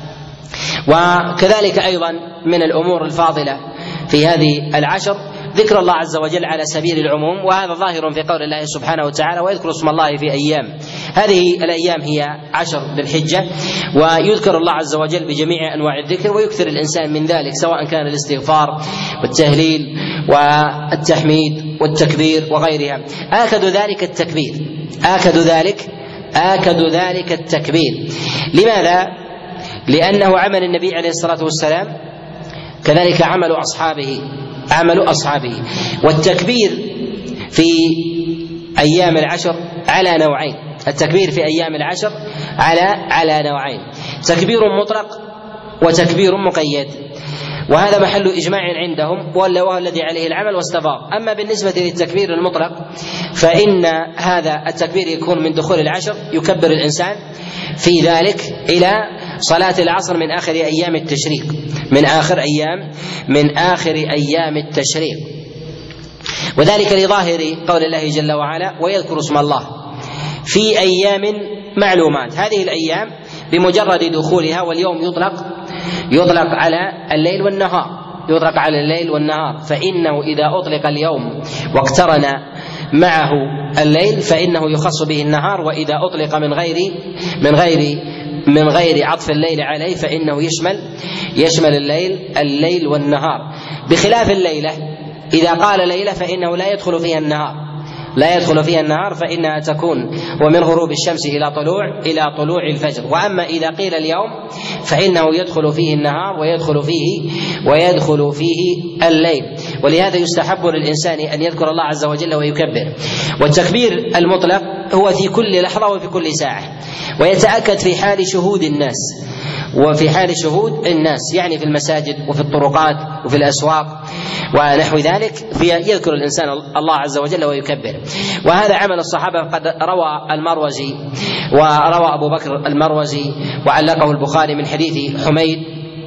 وكذلك أيضا من الأمور الفاضلة في هذه العشر ذكر الله عز وجل على سبيل العموم، وهذا ظاهر في قول الله سبحانه وتعالى: ويذكر اسم الله في أيام. هذه الأيام هي عشر ذي الحجة، ويذكر الله عز وجل بجميع أنواع الذكر، ويكثر الإنسان من ذلك سواء كان الاستغفار والتهليل والتحميد والتكبير وغيرها. آكد ذلك التكبير آكد ذلك آكد ذلك التكبير. لماذا؟ لأنه عمل النبي عليه الصلاة والسلام، كذلك عمل أصحابه عمل أصحابه والتكبير في أيام العشر على نوعين، التكبير في أيام العشر على على نوعين، تكبير مطلق وتكبير مقيد، وهذا محل إجماع عندهم وهو الذي عليه العمل واستفاض. أما بالنسبة للتكبير المطلق فإن هذا التكبير يكون من دخول العشر، يكبر الإنسان في ذلك إلى صلاة العصر من آخر أيام التشريق، من آخر أيام من آخر أيام التشريق، وذلك لظاهر قول الله جل وعلا ويذكر اسم الله في أيام معلومات. هذه الأيام بمجرد دخولها، واليوم يطلق يطلق على الليل والنهار، يطلق على الليل والنهار، فإنه إذا أطلق اليوم واقترن معه الليل فإنه يخص به النهار، وإذا أطلق من غير من غير من غير عطف الليل عليه فإنه يشمل يشمل الليل الليل والنهار، بخلاف الليلة إذا قال ليلة فإنه لا يدخل فيها النهار لا يدخل فيها النهار فإنها تكون ومن غروب الشمس إلى طلوع إلى طلوع الفجر. وأما إذا قيل اليوم فإنه يدخل فيه النهار ويدخل فيه ويدخل فيه الليل، ولهذا يستحب للإنسان أن يذكر الله عز وجل ويكبر. والتكبير المطلق هو في كل لحظة وفي كل ساعة، ويتأكد في حال شهود الناس وفي حال شهود الناس يعني في المساجد وفي الطرقات وفي الأسواق ونحو ذلك، يذكر الإنسان الله عز وجل ويكبر. وهذا عمل الصحابة، قد روى المروزي وروى أبو بكر المروزي وعلقه البخاري من حديث حميد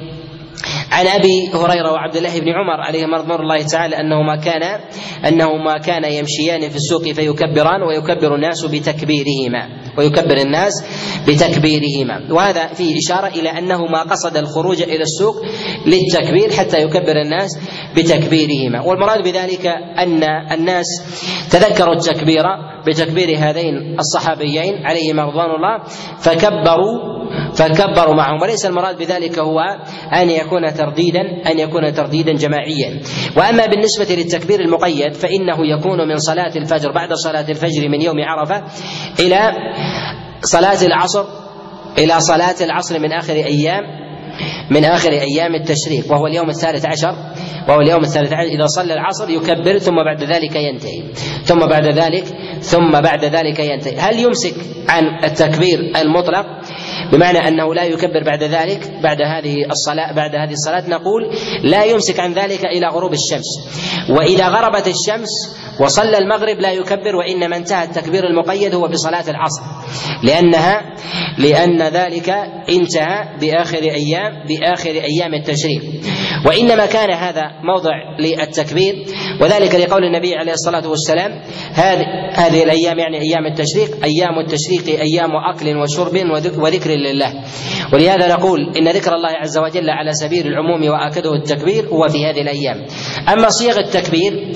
عن أبي هريرة وعبد الله بن عمر عليهما رضوان الله تعالى أنهما كان أنهما كان يمشيان في السوق فيكبران ويكبر الناس بتكبيرهما ويكبر الناس بتكبيرهما. وهذا فيه إشارة إلى أنه ما قصد الخروج إلى السوق للتكبير حتى يكبر الناس بتكبيرهما. والمراد بذلك أن الناس تذكروا التكبير بتكبير هذين الصحابيين عليهما رضوان الله فكبروا فكبروا معهم، وليس المراد بذلك هو أن يكون ترديدا أن يكون ترديدا جماعيا. وأما بالنسبة للتكبير المقيد فإنه يكون من صلاة الفجر بعد صلاة الفجر من يوم عرفة إلى صلاة العصر إلى صلاة العصر من آخر أيام من آخر أيام التشريق، وهو اليوم الثالث عشر وهو اليوم الثالث عشر. إذا صلى العصر يكبر ثم بعد ذلك ينتهي ثم بعد ذلك ثم بعد ذلك ينتهي. هل يمسك عن التكبير المطلق بمعنى أنه لا يكبر بعد ذلك بعد هذه الصلاة بعد هذه الصلاة؟ نقول لا يمسك عن ذلك إلى غروب الشمس، وإذا غربت الشمس وصلى المغرب لا يكبر، وإنما انتهى التكبير المقيد هو بصلاة العصر، لأنها لأن ذلك انتهى بآخر أيام بآخر أيام التشريق. وإنما كان هذا موضع للتكبير، وذلك لقول النبي عليه الصلاة والسلام هذه هذه الأيام يعني أيام التشريق أيام التشريق أيام أكل وشرب وذكر لله. ولهذا نقول إن ذكر الله عز وجل على سبيل العموم وآكده التكبير هو في هذه الأيام. أما صيغ التكبير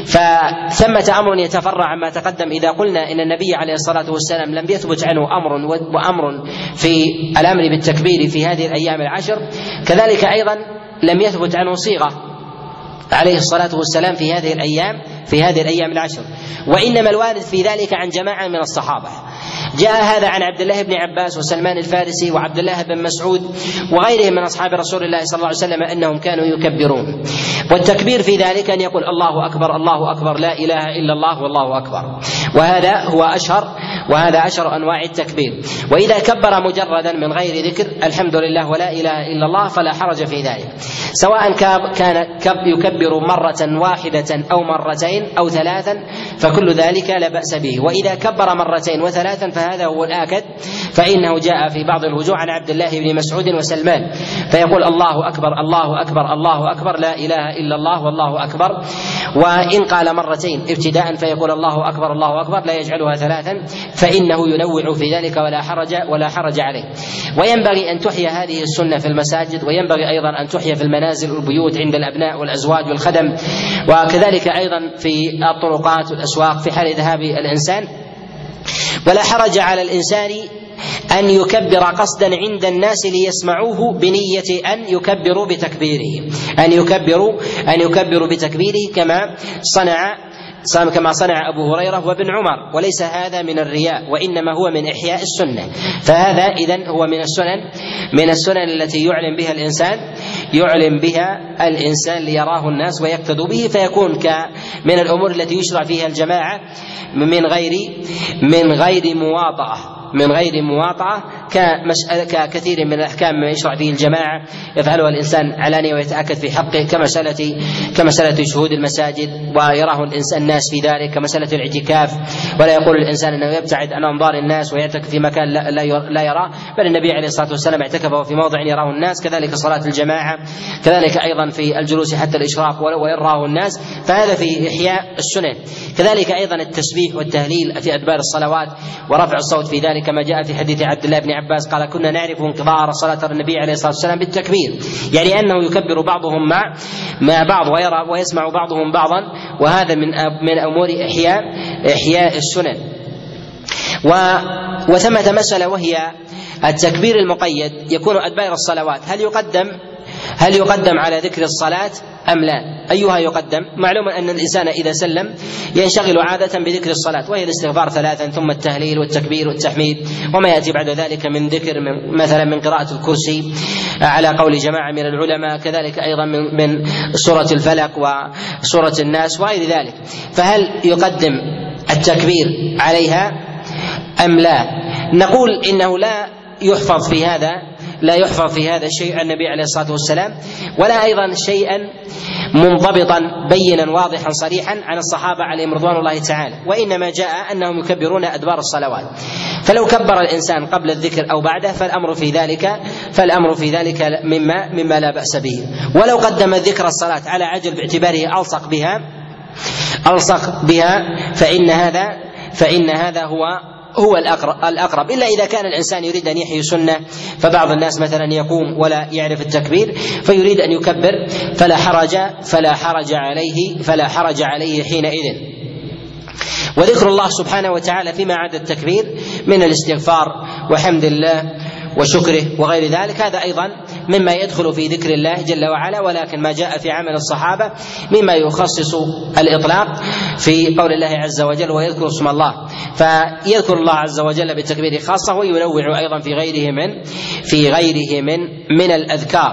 فثمة أمر يتفرع عما تقدم. إذا قلنا إن النبي عليه الصلاة والسلام لم يثبت عنه أمر وأمر في الأمر بالتكبير في هذه الأيام العشر، كذلك أيضا لم يثبت عنه صيغة عليه الصلاة والسلام في هذه الأيام في هذه الأيام العشر، وإنما الوارد في ذلك عن جماعة من الصحابة. جاء هذا عن عبد الله بن عباس وسلمان الفارسي وعبد الله بن مسعود وغيرهم من أصحاب رسول الله صلى الله عليه وسلم أنهم كانوا يكبرون. والتكبير في ذلك أن يقول الله أكبر الله أكبر لا إله إلا الله والله أكبر، وهذا هو أشهر وهذا أشهر أنواع التكبير. وإذا كبر مجردا من غير ذكر الحمد لله ولا إله إلا الله فلا حرج في ذلك، سواء كان يكبر مرة واحدة أو مرتين أو ثلاثا فكل ذلك لا بأس به. وإذا كبر مرتين وثلاثا فهذا هو الآكد، فإنه جاء في بعض الوجوه عن عبد الله بن مسعود وسلمان فيقول الله أكبر الله أكبر الله أكبر لا إله إلا الله والله أكبر. وإن قال مرتين ابتداء فيقول الله أكبر الله أكبر لا يجعلها ثلاثا فإنه ينوع في ذلك ولا حرج ولا حرج عليه. وينبغي أن تحيى هذه السنة في المساجد، وينبغي أيضا أن تحيى في المنازل والبيوت عند الأبناء والأزواج والخدم، وكذلك أيضا في الطرقات والأسواق في حال ذهاب الإنسان. ولا حرج على الإنسان أن يكبر قصدا عند الناس ليسمعوه بنية أن يكبروا بتكبيره أن يكبروا أن يكبروا بتكبيره كما صنع كما صنع أبو هريرة وابن عمر. وليس هذا من الرياء وإنما هو من إحياء السنة، فهذا إذن هو من السنن من السنن التي يعلم بها الإنسان يعلم بها الإنسان ليراه الناس ويقتدوا به، فيكون من الأمور التي يشرع فيها الجماعة من غير من غير مواطأة من غير مواطعة ككثير من الأحكام ما يشرع فيه الجماعة يفعلها الإنسان علانية ويتأكد في حقه، كمسألة كمسألة شهود المساجد ويراه الإنسان الناس في ذلك، كمسألة الاعتكاف ولا يقول الإنسان أنه يبتعد عن أنظار الناس ويعتكف في مكان لا يراه، بل النبي عليه الصلاة والسلام اعتكف في موضع يراه الناس. كذلك صلاة الجماعة، كذلك أيضا في الجلوس حتى الإشراق وإن راه الناس، فهذا في إحياء السنن. كذلك أيضا التسبيح والتهليل في أدبار الصلوات ورفع الصوت في ذلك، كما جاء في حديث عبد الله بن عباس قال: كنا نعرف انقضاء صلاة النبي عليه الصلاة والسلام بالتكبير، يعني أنه يكبر بعضهم مع مع بعض ويرى ويسمع بعضهم بعضا، وهذا من من أمور إحياء إحياء السنن. وثمة مسألة وهي التكبير المقيد يكون أدبار الصلوات، هل يقدم هل يقدم على ذكر الصلاة أم لا؟ أيها يقدم؟ معلوم أن الإنسان إذا سلم ينشغل عادة بذكر الصلاة، وهي الاستغفار ثلاثا ثم التهليل والتكبير والتحميد وما يأتي بعد ذلك من ذكر من مثلا من قراءة الكرسي على قول جماعة من العلماء، كذلك أيضا من, من سورة الفلق وسورة الناس وغير ذلك. فهل يقدم التكبير عليها أم لا؟ نقول إنه لا يحفظ في هذا لا يحفظ في هذا شيء عن النبي عليه الصلاة والسلام، ولا أيضا شيئا منضبطا بينا واضحا صريحا عن الصحابة عليهم رضوان الله تعالى، وإنما جاء أنهم يكبرون أدبار الصلوات، فلو كبر الإنسان قبل الذكر أو بعده فالأمر في ذلك فالأمر في ذلك مما مما لا بأس به. ولو قدم ذكر الصلاة على عجل باعتباره ألصق بها ألصق بها فإن هذا فإن هذا هو هو الأقرب، إلا إذا كان الإنسان يريد أن يحيي سنة، فبعض الناس مثلا يقوم ولا يعرف التكبير فيريد أن يكبر فلا حرج فلا حرج عليه فلا حرج عليه حينئذ. وذكر الله سبحانه وتعالى فيما عدا التكبير من الاستغفار وحمد الله وشكره وغير ذلك، هذا أيضا مما يدخل في ذكر الله جل وعلا، ولكن ما جاء في عمل الصحابة مما يخصص الإطلاق في قول الله عز وجل: ويذكر اسم الله، فيذكر الله عز وجل بالتكبير خاصة، وينوع أيضا في غيره من في غيره من من الأذكار.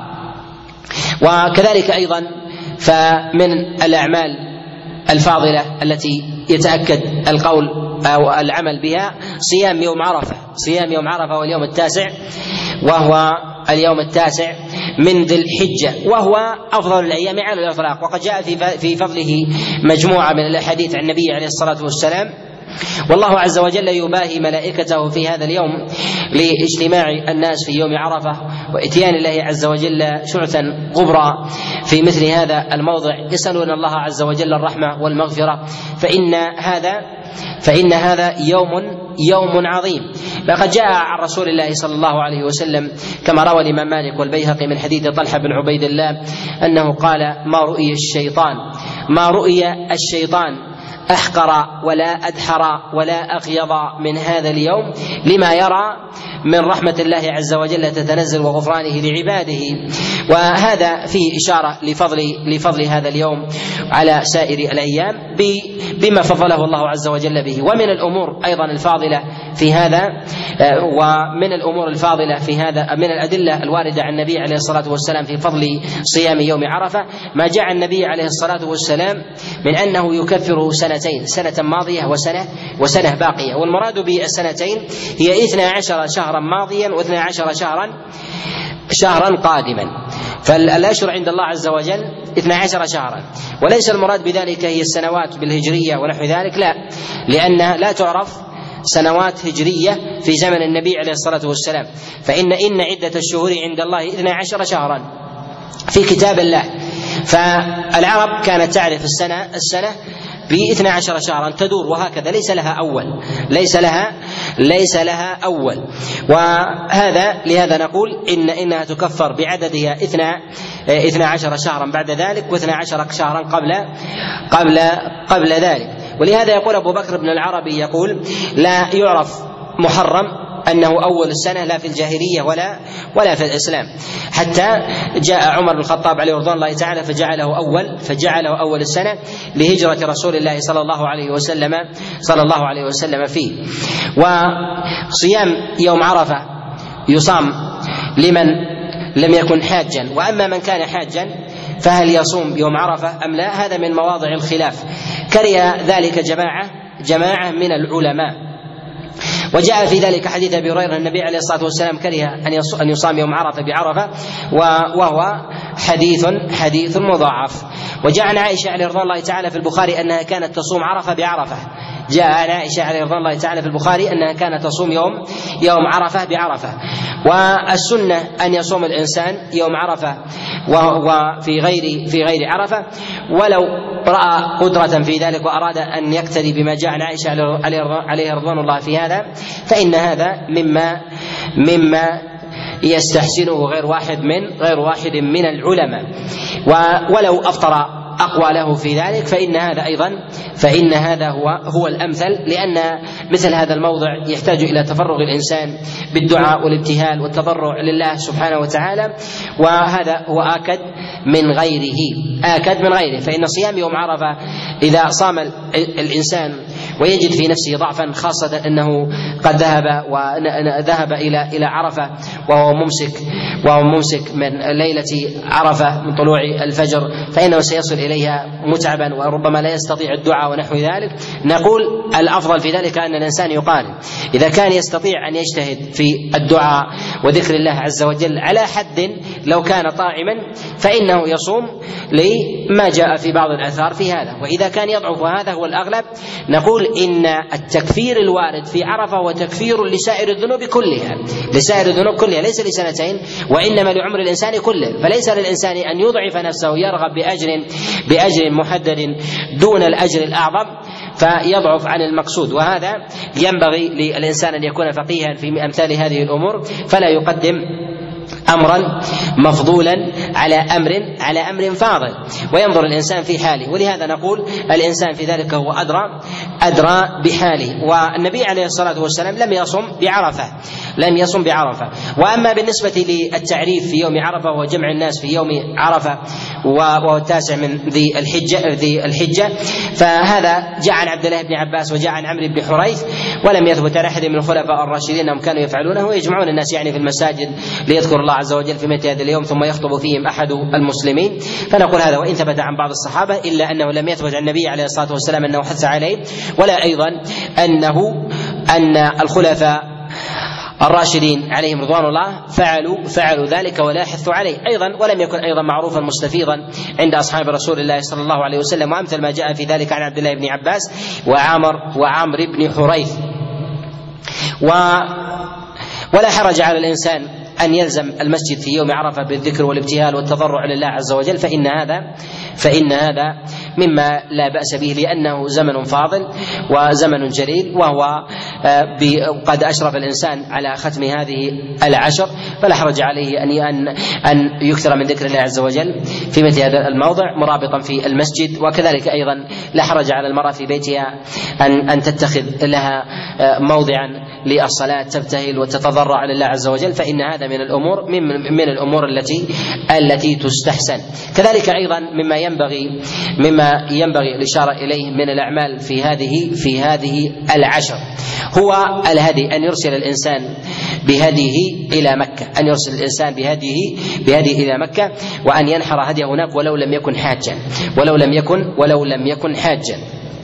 وكذلك أيضا فمن الأعمال الفاضلة التي يتأكد القول أو العمل بها صيام يوم عرفة صيام يوم عرفة واليوم التاسع، وهو اليوم التاسع من ذي الحجة، وهو أفضل الأيام على الإطلاق، وقد جاء في فضله مجموعة من الأحاديث عن النبي عليه الصلاة والسلام. والله عز وجل يباهي ملائكته في هذا اليوم لاجتماع الناس في يوم عرفة وإتيان الله عز وجل شعثا غبرا في مثل هذا الموضع، يسألون الله عز وجل الرحمة والمغفرة، فإن هذا فإن هذا يوم يوم عظيم. لقد جاء عن رسول الله صلى الله عليه وسلم كما روى الإمام مالك والبيهقي من حديث طلحة بن عبيد الله أنه قال: ما رؤي الشيطان ما رؤي الشيطان أحقر ولا أدحر ولا أغيض من هذا اليوم لما يرى من رحمة الله عز وجل تتنزل وغفرانه لعباده. وهذا فيه إشارة لفضل لفضل هذا اليوم على سائر الأيام بما فضله الله عز وجل به. ومن الأمور أيضا الفاضلة في هذا ومن الأمور الفاضلة في هذا من الأدلة الواردة عن النبي عليه الصلاة والسلام في فضل صيام يوم عرفة ما جاء النبي عليه الصلاة والسلام من أنه يكفر سنتين، سنة ماضية وسنة وسنة باقية، والمراد بالسنتين هي اثنا عشر شهرا ماضيا واثنا عشر شهرا شهرا قادما. فالأشهر عند الله عز وجل اثنا عشر شهرا، وليس المراد بذلك هي السنوات بالهجرية ونحو ذلك، لا، لأنها لا تعرف سنوات هجرية في زمن النبي عليه الصلاة والسلام، فإن إن عدة الشهور عند الله اثنا عشر شهرا في كتاب الله. فالعرب كانت تعرف السنة السنة باثنا عشر شهرا تدور وهكذا، ليس لها أول ليس لها ليس لها أول وهذا لهذا نقول إن إنها تكفر بعددها اثنا اثنا عشر شهرا بعد ذلك واثنا عشر شهرا قبل قبل قبل ذلك. ولهذا يقول أبو بكر بن العربي يقول: لا يعرف محرم أنه أول السنة لا في الجاهلية ولا ولا في الإسلام، حتى جاء عمر بن الخطاب عليه رضوان الله تعالى فجعله أول فجعله أول السنة لهجرة رسول الله صلى الله عليه وسلم صلى الله عليه وسلم فيه. وصيام يوم عرفة يصام لمن لم يكن حاجا. وأما من كان حاجا فهل يصوم يوم عرفة أم لا؟ هذا من مواضع الخلاف. كره ذلك جماعة جماعة من العلماء، وجاء في ذلك حديث أبي هريرة النبي عليه الصلاة والسلام كره أن يصام يوم عرفة بعرفة، وهو حديث حديث مضاعف. وجاء عن عائشة عليه رضي الله تعالى في البخاري أنها كانت تصوم عرفة بعرفة. جاء عن عائشة عليه رضي الله تعالى في البخاري أنها كانت تصوم يوم يوم عرفة بعرفة. والسنة أن يصوم الإنسان يوم عرفة وهو في غير في غير عرفة، ولو رأى قدرة في ذلك وأراد أن يقتدي بما جاء عن عائشة عليه رضوان الله في هذا، فإن هذا مما مما يستحسنه غير واحد من غير واحد من العلماء. ولو أفطر أقواله في ذلك فإن هذا أيضا فإن هذا هو هو الأمثل، لأن مثل هذا الموضع يحتاج إلى تفرغ الإنسان بالدعاء والابتهال والتضرع لله سبحانه وتعالى، وهذا هو آكد من غيره آكد من غيره. فإن صيام يوم عرفة إذا صام الإنسان ويجد في نفسه ضعفا، خاصة أنه قد ذهب وذهب إلى إلى عرفة وهو ممسك وهو ممسك من ليلة عرفة من طلوع الفجر، فإنه سيصل إليها متعبا وربما لا يستطيع الدعاء ونحو ذلك. نقول الأفضل في ذلك أن الإنسان يقارن، إذا كان يستطيع أن يجتهد في الدعاء وذكر الله عز وجل على حد لو كان طاعما فإنه يصوم لما جاء في بعض الآثار في هذا. وإذا كان يضعف وهذا هو الأغلب، نقول إن التكفير الوارد في عرفة هو تكفير لسائر الذنوب كلها لسائر الذنوب كلها ليس لسنتين وإنما لعمر الإنسان كله. فليس للإنسان أن يضعف نفسه يرغب بأجر بأجر محدد دون الأجر الأعظم فيضعف عن المقصود. وهذا ينبغي للإنسان أن يكون فقيها في أمثال هذه الأمور، فلا يقدم أمرا مفضولا على أمر على أمر فاضل، وينظر الإنسان في حاله. ولهذا نقول الإنسان في ذلك هو أدرى أدرى بحاله. والنبي عليه الصلاة والسلام لم يصم بعرفة لم يصم بعرفة. وأما بالنسبة للتعريف في يوم عرفة وجمع الناس في يوم عرفة وهو التاسع من ذي الحجة ذي الحجة فهذا جاء عن عبد الله بن عباس وجاء عن عمرو بن حريث، ولم يثبت عن أحد من الخلفاء الراشدين أنهم كانوا يفعلونه، ويجمعون الناس يعني في المساجد ليذكر الله عز وجل في مثل هذا اليوم ثم يخطب فيهم أحد المسلمين. فنقول هذا وإن ثبت عن بعض الصحابة إلا أنه لم يثبت عن النبي عليه الصلاة والسلام أنه حث عليه، ولا أيضا أنه أن الخلفاء الراشدين عليهم رضوان الله فعلوا فعلوا ذلك ولا يحثوا عليه أيضا. ولم يكن أيضا معروفا مستفيضا عند أصحاب رسول الله صلى الله عليه وسلم، وأمثل ما جاء في ذلك عن عبد الله بن عباس وعامر وعمرو بن حريث. و ولا حرج على الإنسان أن يلزم المسجد في يوم عرفة بالذكر والابتهال والتضرع لله عز وجل، فإن هذا فإن هذا مما لا بأس به، لأنه زمن فاضل وزمن جليل، وهو قد أشرف الإنسان على ختم هذه العشر، فلا حرج عليه أن أن يكثر من ذكر الله عز وجل في مثل هذا الموضع مرابطا في المسجد. وكذلك أيضا لا حرج على المرأة في بيتها أن أن تتخذ لها موضعا للصلاة تبتهل وتتضرع لله عز وجل، فإن هذا من الأمور من, من الأمور التي التي تستحسن. كذلك أيضا مما ينبغي مما ينبغي الإشارة إليه من الأعمال في هذه في هذه العشر هو الهدي، أن يرسل الإنسان بهديه إلى مكة أن يرسل الإنسان بهديه بهديه إلى مكة، وأن ينحر هديه هناك ولو لم يكن حاجا ولو لم يكن ولو لم يكن حاجا.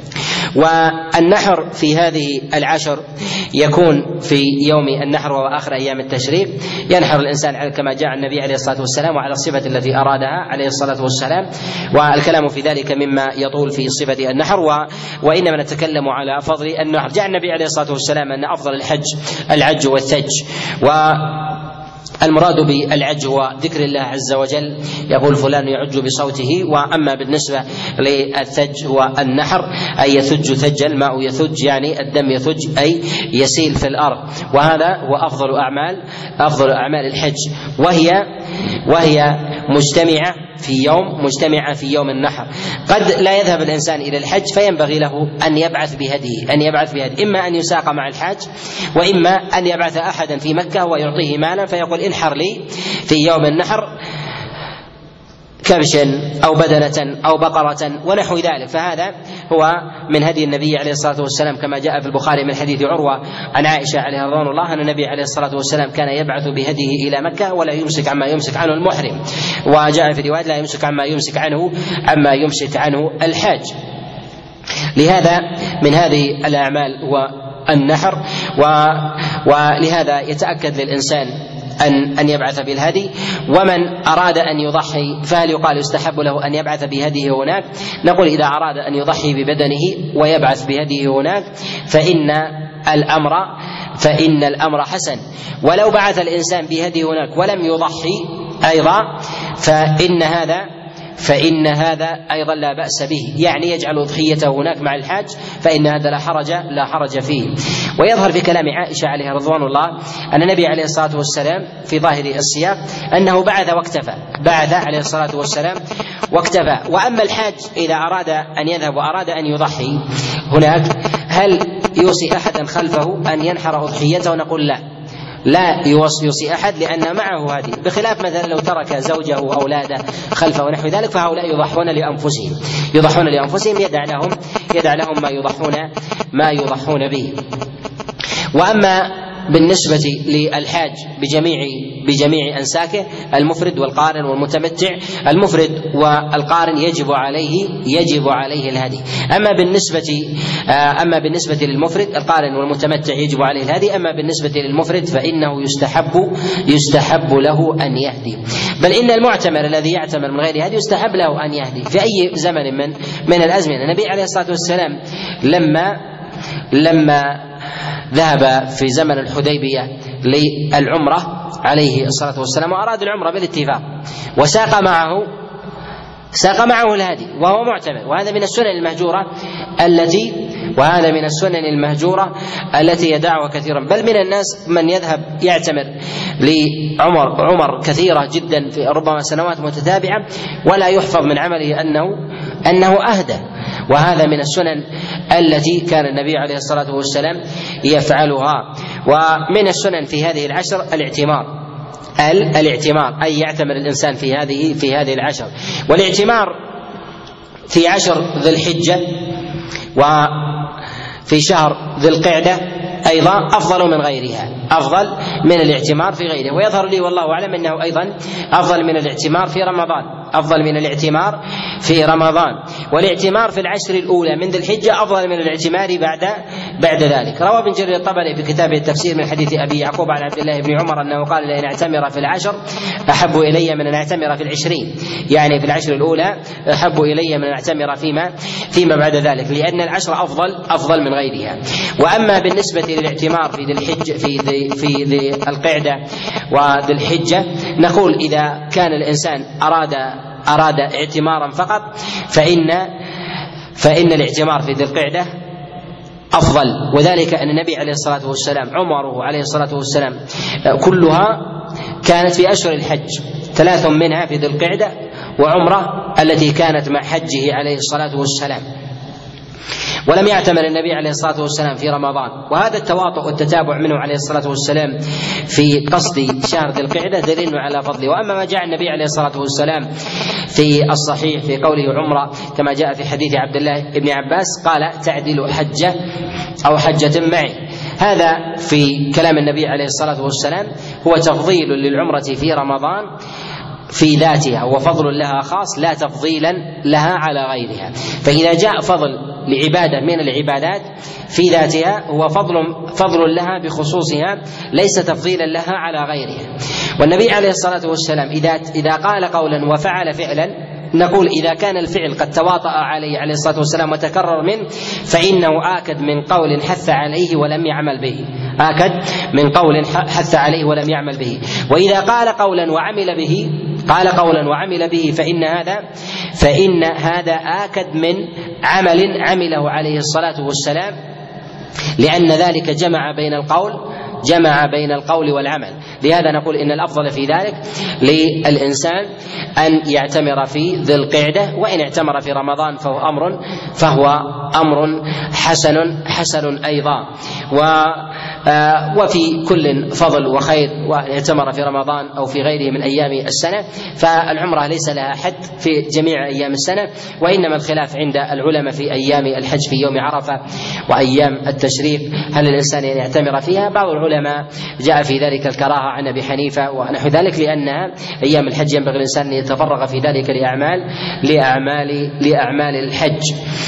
والنحر في هذه العشر يكون في يوم النحر وهو آخر أيام التشريق، ينحر الإنسان كما جاء النبي عليه الصلاة والسلام وعلى الصفة التي أرادها عليه الصلاة والسلام، والكلام في ذلك مما يطول في صفة النحر، و... وإنما نتكلم على فضل النحر. جاء النبي عليه الصلاة والسلام أن أفضل الحج العج والثج، و المراد بالعج هو ذكر الله عز وجل، يقول فلان يعج بصوته. وأما بالنسبة للثج هو النحر أي يثج ثج، الماء يثج يعني الدم يثج أي يسيل في الأرض، وهذا هو أفضل أعمال أفضل أعمال الحج، وهي وهي مجتمعة في يوم مجتمعة في يوم النحر. قد لا يذهب الإنسان إلى الحج فينبغي له أن يبعث بهديه أن يبعث بهديه إما أن يساق مع الحاج، وإما أن يبعث أحدا في مكة ويعطيه مالا فيقول انحر لي في يوم النحر كبش أو بدنة أو بقرة ونحو ذلك، فهذا هو من هدي النبي عليه الصلاة والسلام، كما جاء في البخاري من حديث عروة عن عائشة عليها رضوان الله أن النبي عليه الصلاة والسلام كان يبعث بهديه إلى مكة ولا يمسك عما يمسك عنه المحرم، وجاء في رواية لا يمسك عما يمسك عنه عما يمسك عنه الحاج. لهذا من هذه الأعمال هو النحر، ولهذا يتأكد للإنسان أن أن يبعث بالهدي. ومن أراد أن يضحي فهل يقال يستحب له أن يبعث بهديه هناك؟ نقول إذا أراد أن يضحي ببدنه ويبعث بهديه هناك فإن الأمر فإن الأمر حسن، ولو بعث الإنسان بهديه هناك ولم يضحي أيضا فإن هذا فإن هذا أيضا لا بأس به، يعني يجعل أضحيته هناك مع الحاج، فإن هذا لا حرج لا حرج فيه. ويظهر في كلام عائشة عليها رضوان الله أن النبي عليه الصلاة والسلام في ظاهر السياق أنه بعث واكتفى، بعث عليه الصلاة والسلام واكتفى. وأما الحاج إذا أراد أن يذهب وأراد أن يضحي هناك هل يوصي أحدا خلفه أن ينحر أضحيته؟ نقول لا، لا يوصي أحد لأن معه هدي، بخلاف مثلا لو ترك زوجه وأولاده خلفه ونحو ذلك فهؤلاء يضحون لأنفسهم يضحون لأنفسهم يدع لهم يدع لهم ما يضحون ما يضحون به. وأما بالنسبة للحاج بجميع بجميع أنساكه المفرد والقارن والمتمتع، المفرد والقارن يجب عليه يجب عليه الهدي. أما بالنسبة أما بالنسبة للمفرد القارن والمتمتع يجب عليه الهدي، أما بالنسبة للمفرد فإنه يستحب يستحب له أن يهدي، بل إن المعتمر الذي يعتمر من غير هدي يستحب له أن يهدي في أي زمن من من الأزمنة. النبي عليه الصلاة والسلام لما لما ذهب في زمن الحديبية للعمرة عليه الصلاة والسلام وأراد العمرة بالاتفاق وساق معه ساق معه الهدي وهو معتمر، وهذا من السنن المهجورة التي وهذا من السنن المهجورة التي يدعها كثيرا، بل من الناس من يذهب يعتمر لعمر عمر كثيرة جدا في ربما سنوات متتابعة ولا يحفظ من عمله أنه أنه أهدى، وهذا من السنن التي كان النبي عليه الصلاة والسلام يفعلها. ومن السنن في هذه العشر الاعتمار الاعتمار أي يعتمر الإنسان في هذه في هذه العشر، والاعتمار في عشر ذي الحجة وفي شهر ذي القعدة أيضا أفضل من غيرها أفضل من الاعتمار في غيره. ويظهر لي والله أعلم أنه أيضا أفضل من الاعتمار في رمضان أفضل من الاعتمار في رمضان والاعتمار في العشر الأولى من ذي الحجة أفضل من الاعتمار بعد بعد ذلك. روى ابن جرير الطبري في كتابه التفسير من حديث أبي يعقوب عن عبد الله بن عمر أنه قال لأن أعتمر في العشر أحب إلي من أن أعتمر في العشرين، يعني في العشر الأولى أحب إلي من أن أعتمر فيما فيما بعد ذلك، لأن العشر أفضل أفضل من غيرها. وأما بالنسبة للاعتمار في ذي الحجة في ذي في ذي القعدة وذي الحجة نقول إذا كان الإنسان أراد أراد اعتمارا فقط فإن فإن الاعتمار في ذي القعدة أفضل، وذلك أن النبي عليه الصلاة والسلام عمره عليه الصلاة والسلام كلها كانت في أشهر الحج، ثلاث منها في ذي القعدة وعمرة التي كانت مع حجه عليه الصلاة والسلام، ولم يعتمر النبي عليه الصلاة والسلام في رمضان. وهذا التواطؤ والتتابع منه عليه الصلاة والسلام في قصد شهر ذي القعدة دليل على فضله. وأما ما جاء النبي عليه الصلاة والسلام في الصحيح في قوله عمرة كما جاء في حديث عبد الله بن عباس قال تعدل حجة أو حجة معي، هذا في كلام النبي عليه الصلاة والسلام هو تفضيل للعمرة في رمضان في ذاتها وفضل لها خاص لا تفضيلا لها على غيرها. فإذا جاء فضل لعبادة من العبادات في ذاتها هو فضل فضل لها بخصوصها ليس تفضيلا لها على غيرها. والنبي عليه الصلاة والسلام إذا إذا قال قولا وفعل فعلا نقول إذا كان الفعل قد تواطأ عليه عليه الصلاة والسلام وتكرر منه فإنه آكد من قول حث عليه ولم يعمل به آكد من قول حث عليه ولم يعمل به. وإذا قال قولا وعمل به قال قولا وعمل به فإن هذا فإن هذا آكد من عمل عمله عليه الصلاة والسلام، لأن ذلك جمع بين القول جمع بين القول والعمل. لهذا نقول إن الأفضل في ذلك للإنسان أن يعتمر في ذي القعدة، وإن اعتمر في رمضان فهو أمر فهو أمر حسن حسن أيضا. و وفي كل فضل وخير، وإن اعتمر في رمضان أو في غيره من أيام السنة، فالعمرة ليس لها حد في جميع أيام السنة، وإنما الخلاف عند العلماء في أيام الحج في يوم عرفة وأيام التشريق هل الإنسان يعتمر فيها. بعض العلماء جاء في ذلك الكراهة عن أبي حنيفة ونحو ذلك، لأنها أيام الحج ينبغي الإنسان أن يتفرغ في ذلك لأعمال لأعمال لأعمال الحج.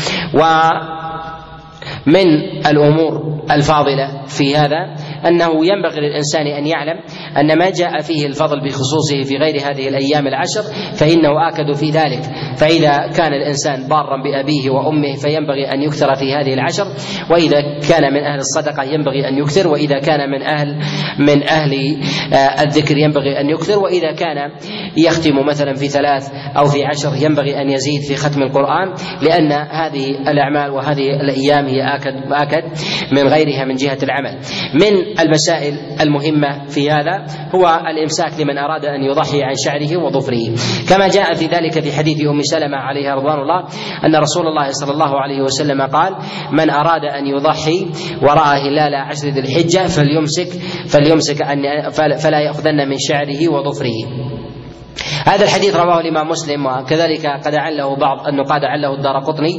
ومن الأمور الفاضلة في هذا أنه ينبغي للإنسان أن يعلم أن ما جاء فيه الفضل بخصوصه في غير هذه الأيام العشر فإنه آكد في ذلك. فإذا كان الإنسان بارا بأبيه وأمه فينبغي أن يكثر في هذه العشر، وإذا كان من أهل الصدقة ينبغي أن يكثر، وإذا كان من أهل من أهل الذكر ينبغي أن يكثر، وإذا كان يختم مثلا في ثلاث أو في عشر ينبغي أن يزيد في ختم القرآن، لأن هذه الأعمال وهذه الأيام هي آكد آكد من غيرها من جهة العمل. من المسائل المهمة في هذا هو الإمساك لمن أراد أن يضحي عن شعره وظفره، كما جاء في ذلك في حديث أم سلمة عليها رضوان الله أن رسول الله صلى الله عليه وسلم قال: من أراد أن يضحي وراء هلال عشر ذي الحجة فليمسك فليمسك أن فلا يأخذن من شعره وظفره. هذا الحديث رواه الإمام مسلم، وكذلك قد عله بعض النقاد عله الدارقطني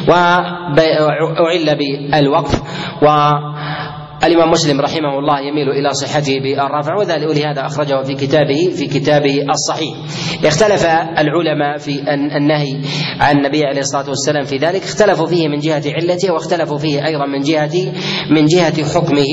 وأعل بالوقف، والإمام مسلم رحمه الله يميل إلى صحته بالرفع، ولهذا أخرجه في كتابه في كتابه الصحيح. اختلف العلماء في النهي عن النبي عليه الصلاة والسلام في ذلك، اختلفوا فيه من جهة علته، واختلفوا فيه أيضا من جهة من جهة حكمه.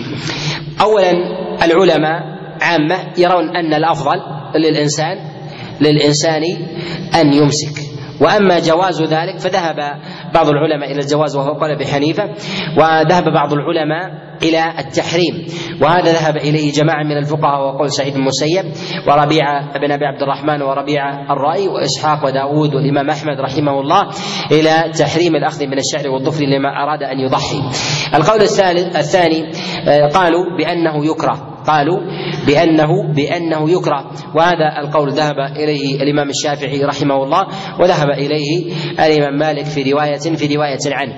أولا العلماء عامة يرون أن الأفضل للإنسان للإنسان أن يمسك، وأما جواز ذلك فذهب بعض العلماء إلى الجواز وهو قول أبي حنيفة، وذهب بعض العلماء إلى التحريم، وهذا ذهب إليه جماعة من الفقهاء وقول سعيد بن المسيب وربيعة بن أبي عبد الرحمن وربيعة الرأي وإسحاق وداود والإمام أحمد رحمه الله إلى تحريم الأخذ من الشعر والظفر لما أراد أن يضحي. القول الثالث الثاني قالوا بأنه يكره قالوا بأنه بأنه يكره، وهذا القول ذهب إليه الإمام الشافعي رحمه الله، وذهب إليه الإمام مالك في رواية في رواية عنه.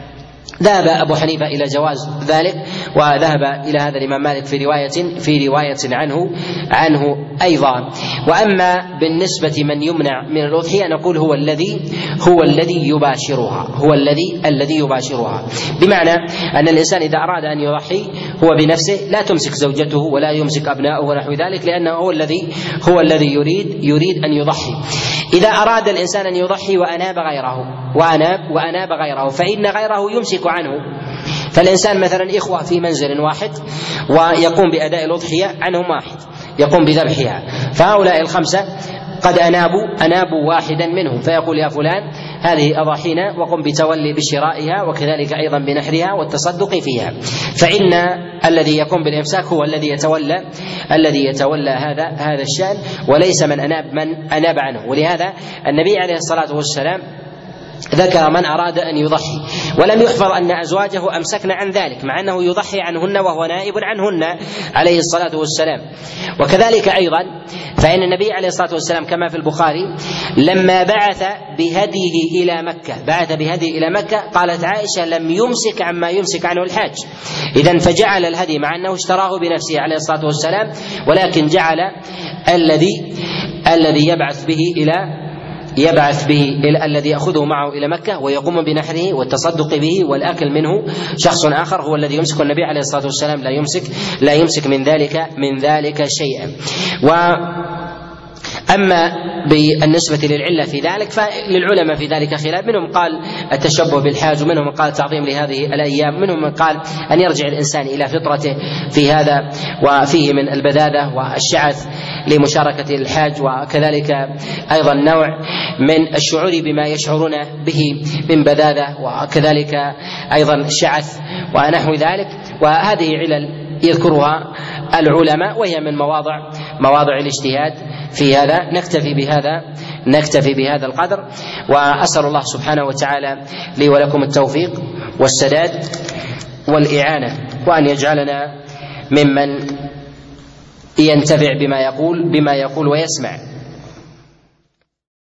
ذهب أبو حنيفة إلى جواز ذلك، وذهب إلى هذا الإمام مالك في رواية في رواية عنه عنه أيضا. وأما بالنسبة من يمنع من الأضحية نقول هو الذي هو الذي يباشرها هو الذي الذي يباشرها بمعنى أن الإنسان إذا أراد أن يضحي هو بنفسه لا تمسك زوجته ولا يمسك أبناؤه ونحو ذلك، لأنه هو الذي هو الذي يريد يريد أن يضحي. إذا أراد الإنسان أن يضحي وأناب غيره وأناب وأناب غيره فإن غيره يمسك عنه. فالإنسان مثلا إخوة في منزل واحد ويقوم بأداء الأضحية عنهم واحد يقوم بذبحها، فهؤلاء الخمسة قد أنابوا أنابوا واحدا منهم، فيقول يا فلان هذه أضاحينا وقم بتولي بشرائها وكذلك أيضا بنحرها والتصدق فيها، فإن الذي يقوم بالإمساك هو الذي يتولى الذي يتولى هذا هذا الشأن، وليس من أناب من أناب عنه. ولهذا النبي عليه الصلاة والسلام ذكر من أراد أن يضحي، ولم يحفظ أن أزواجه أمسكن عن ذلك، مع أنه يضحي عنهن وهو نائب عنهن عليه الصلاة والسلام. وكذلك أيضا فإن النبي عليه الصلاة والسلام كما في البخاري لما بعث بهديه إلى مكة بعث بهديه إلى مكة قالت عائشة لم يمسك عما يمسك عنه الحاج، إذن فجعل الهدي مع أنه اشتراه بنفسه عليه الصلاة والسلام، ولكن جعل الذي الذي يبعث به إلى يبعث به إلى الذي يأخذه معه إلى مكة ويقوم بنحره والتصدق به والأكل منه شخص آخر هو الذي يمسك. النبي عليه الصلاة والسلام لا يمسك لا يمسك من ذلك من ذلك شيئا. و أما بالنسبة للعلة في ذلك فللعلماء في ذلك خلاف، منهم قال التشبه بالحاج، ومنهم من قال تعظيم لهذه الأيام، منهم من قال أن يرجع الإنسان إلى فطرته في هذا، وفيه من البذاذة والشعث لمشاركة الحاج، وكذلك أيضا نوع من الشعور بما يشعرون به من بذاذة وكذلك أيضا شعث ونحو ذلك. وهذه علل يذكرها العلماء وهي من مواضع مواضع الاجتهاد في هذا. نكتفي بهذا نكتفي بهذا القدر، وأسأل الله سبحانه وتعالى لي ولكم التوفيق والسداد والإعانة، وأن يجعلنا ممن ينتفع بما يقول بما يقول ويسمع.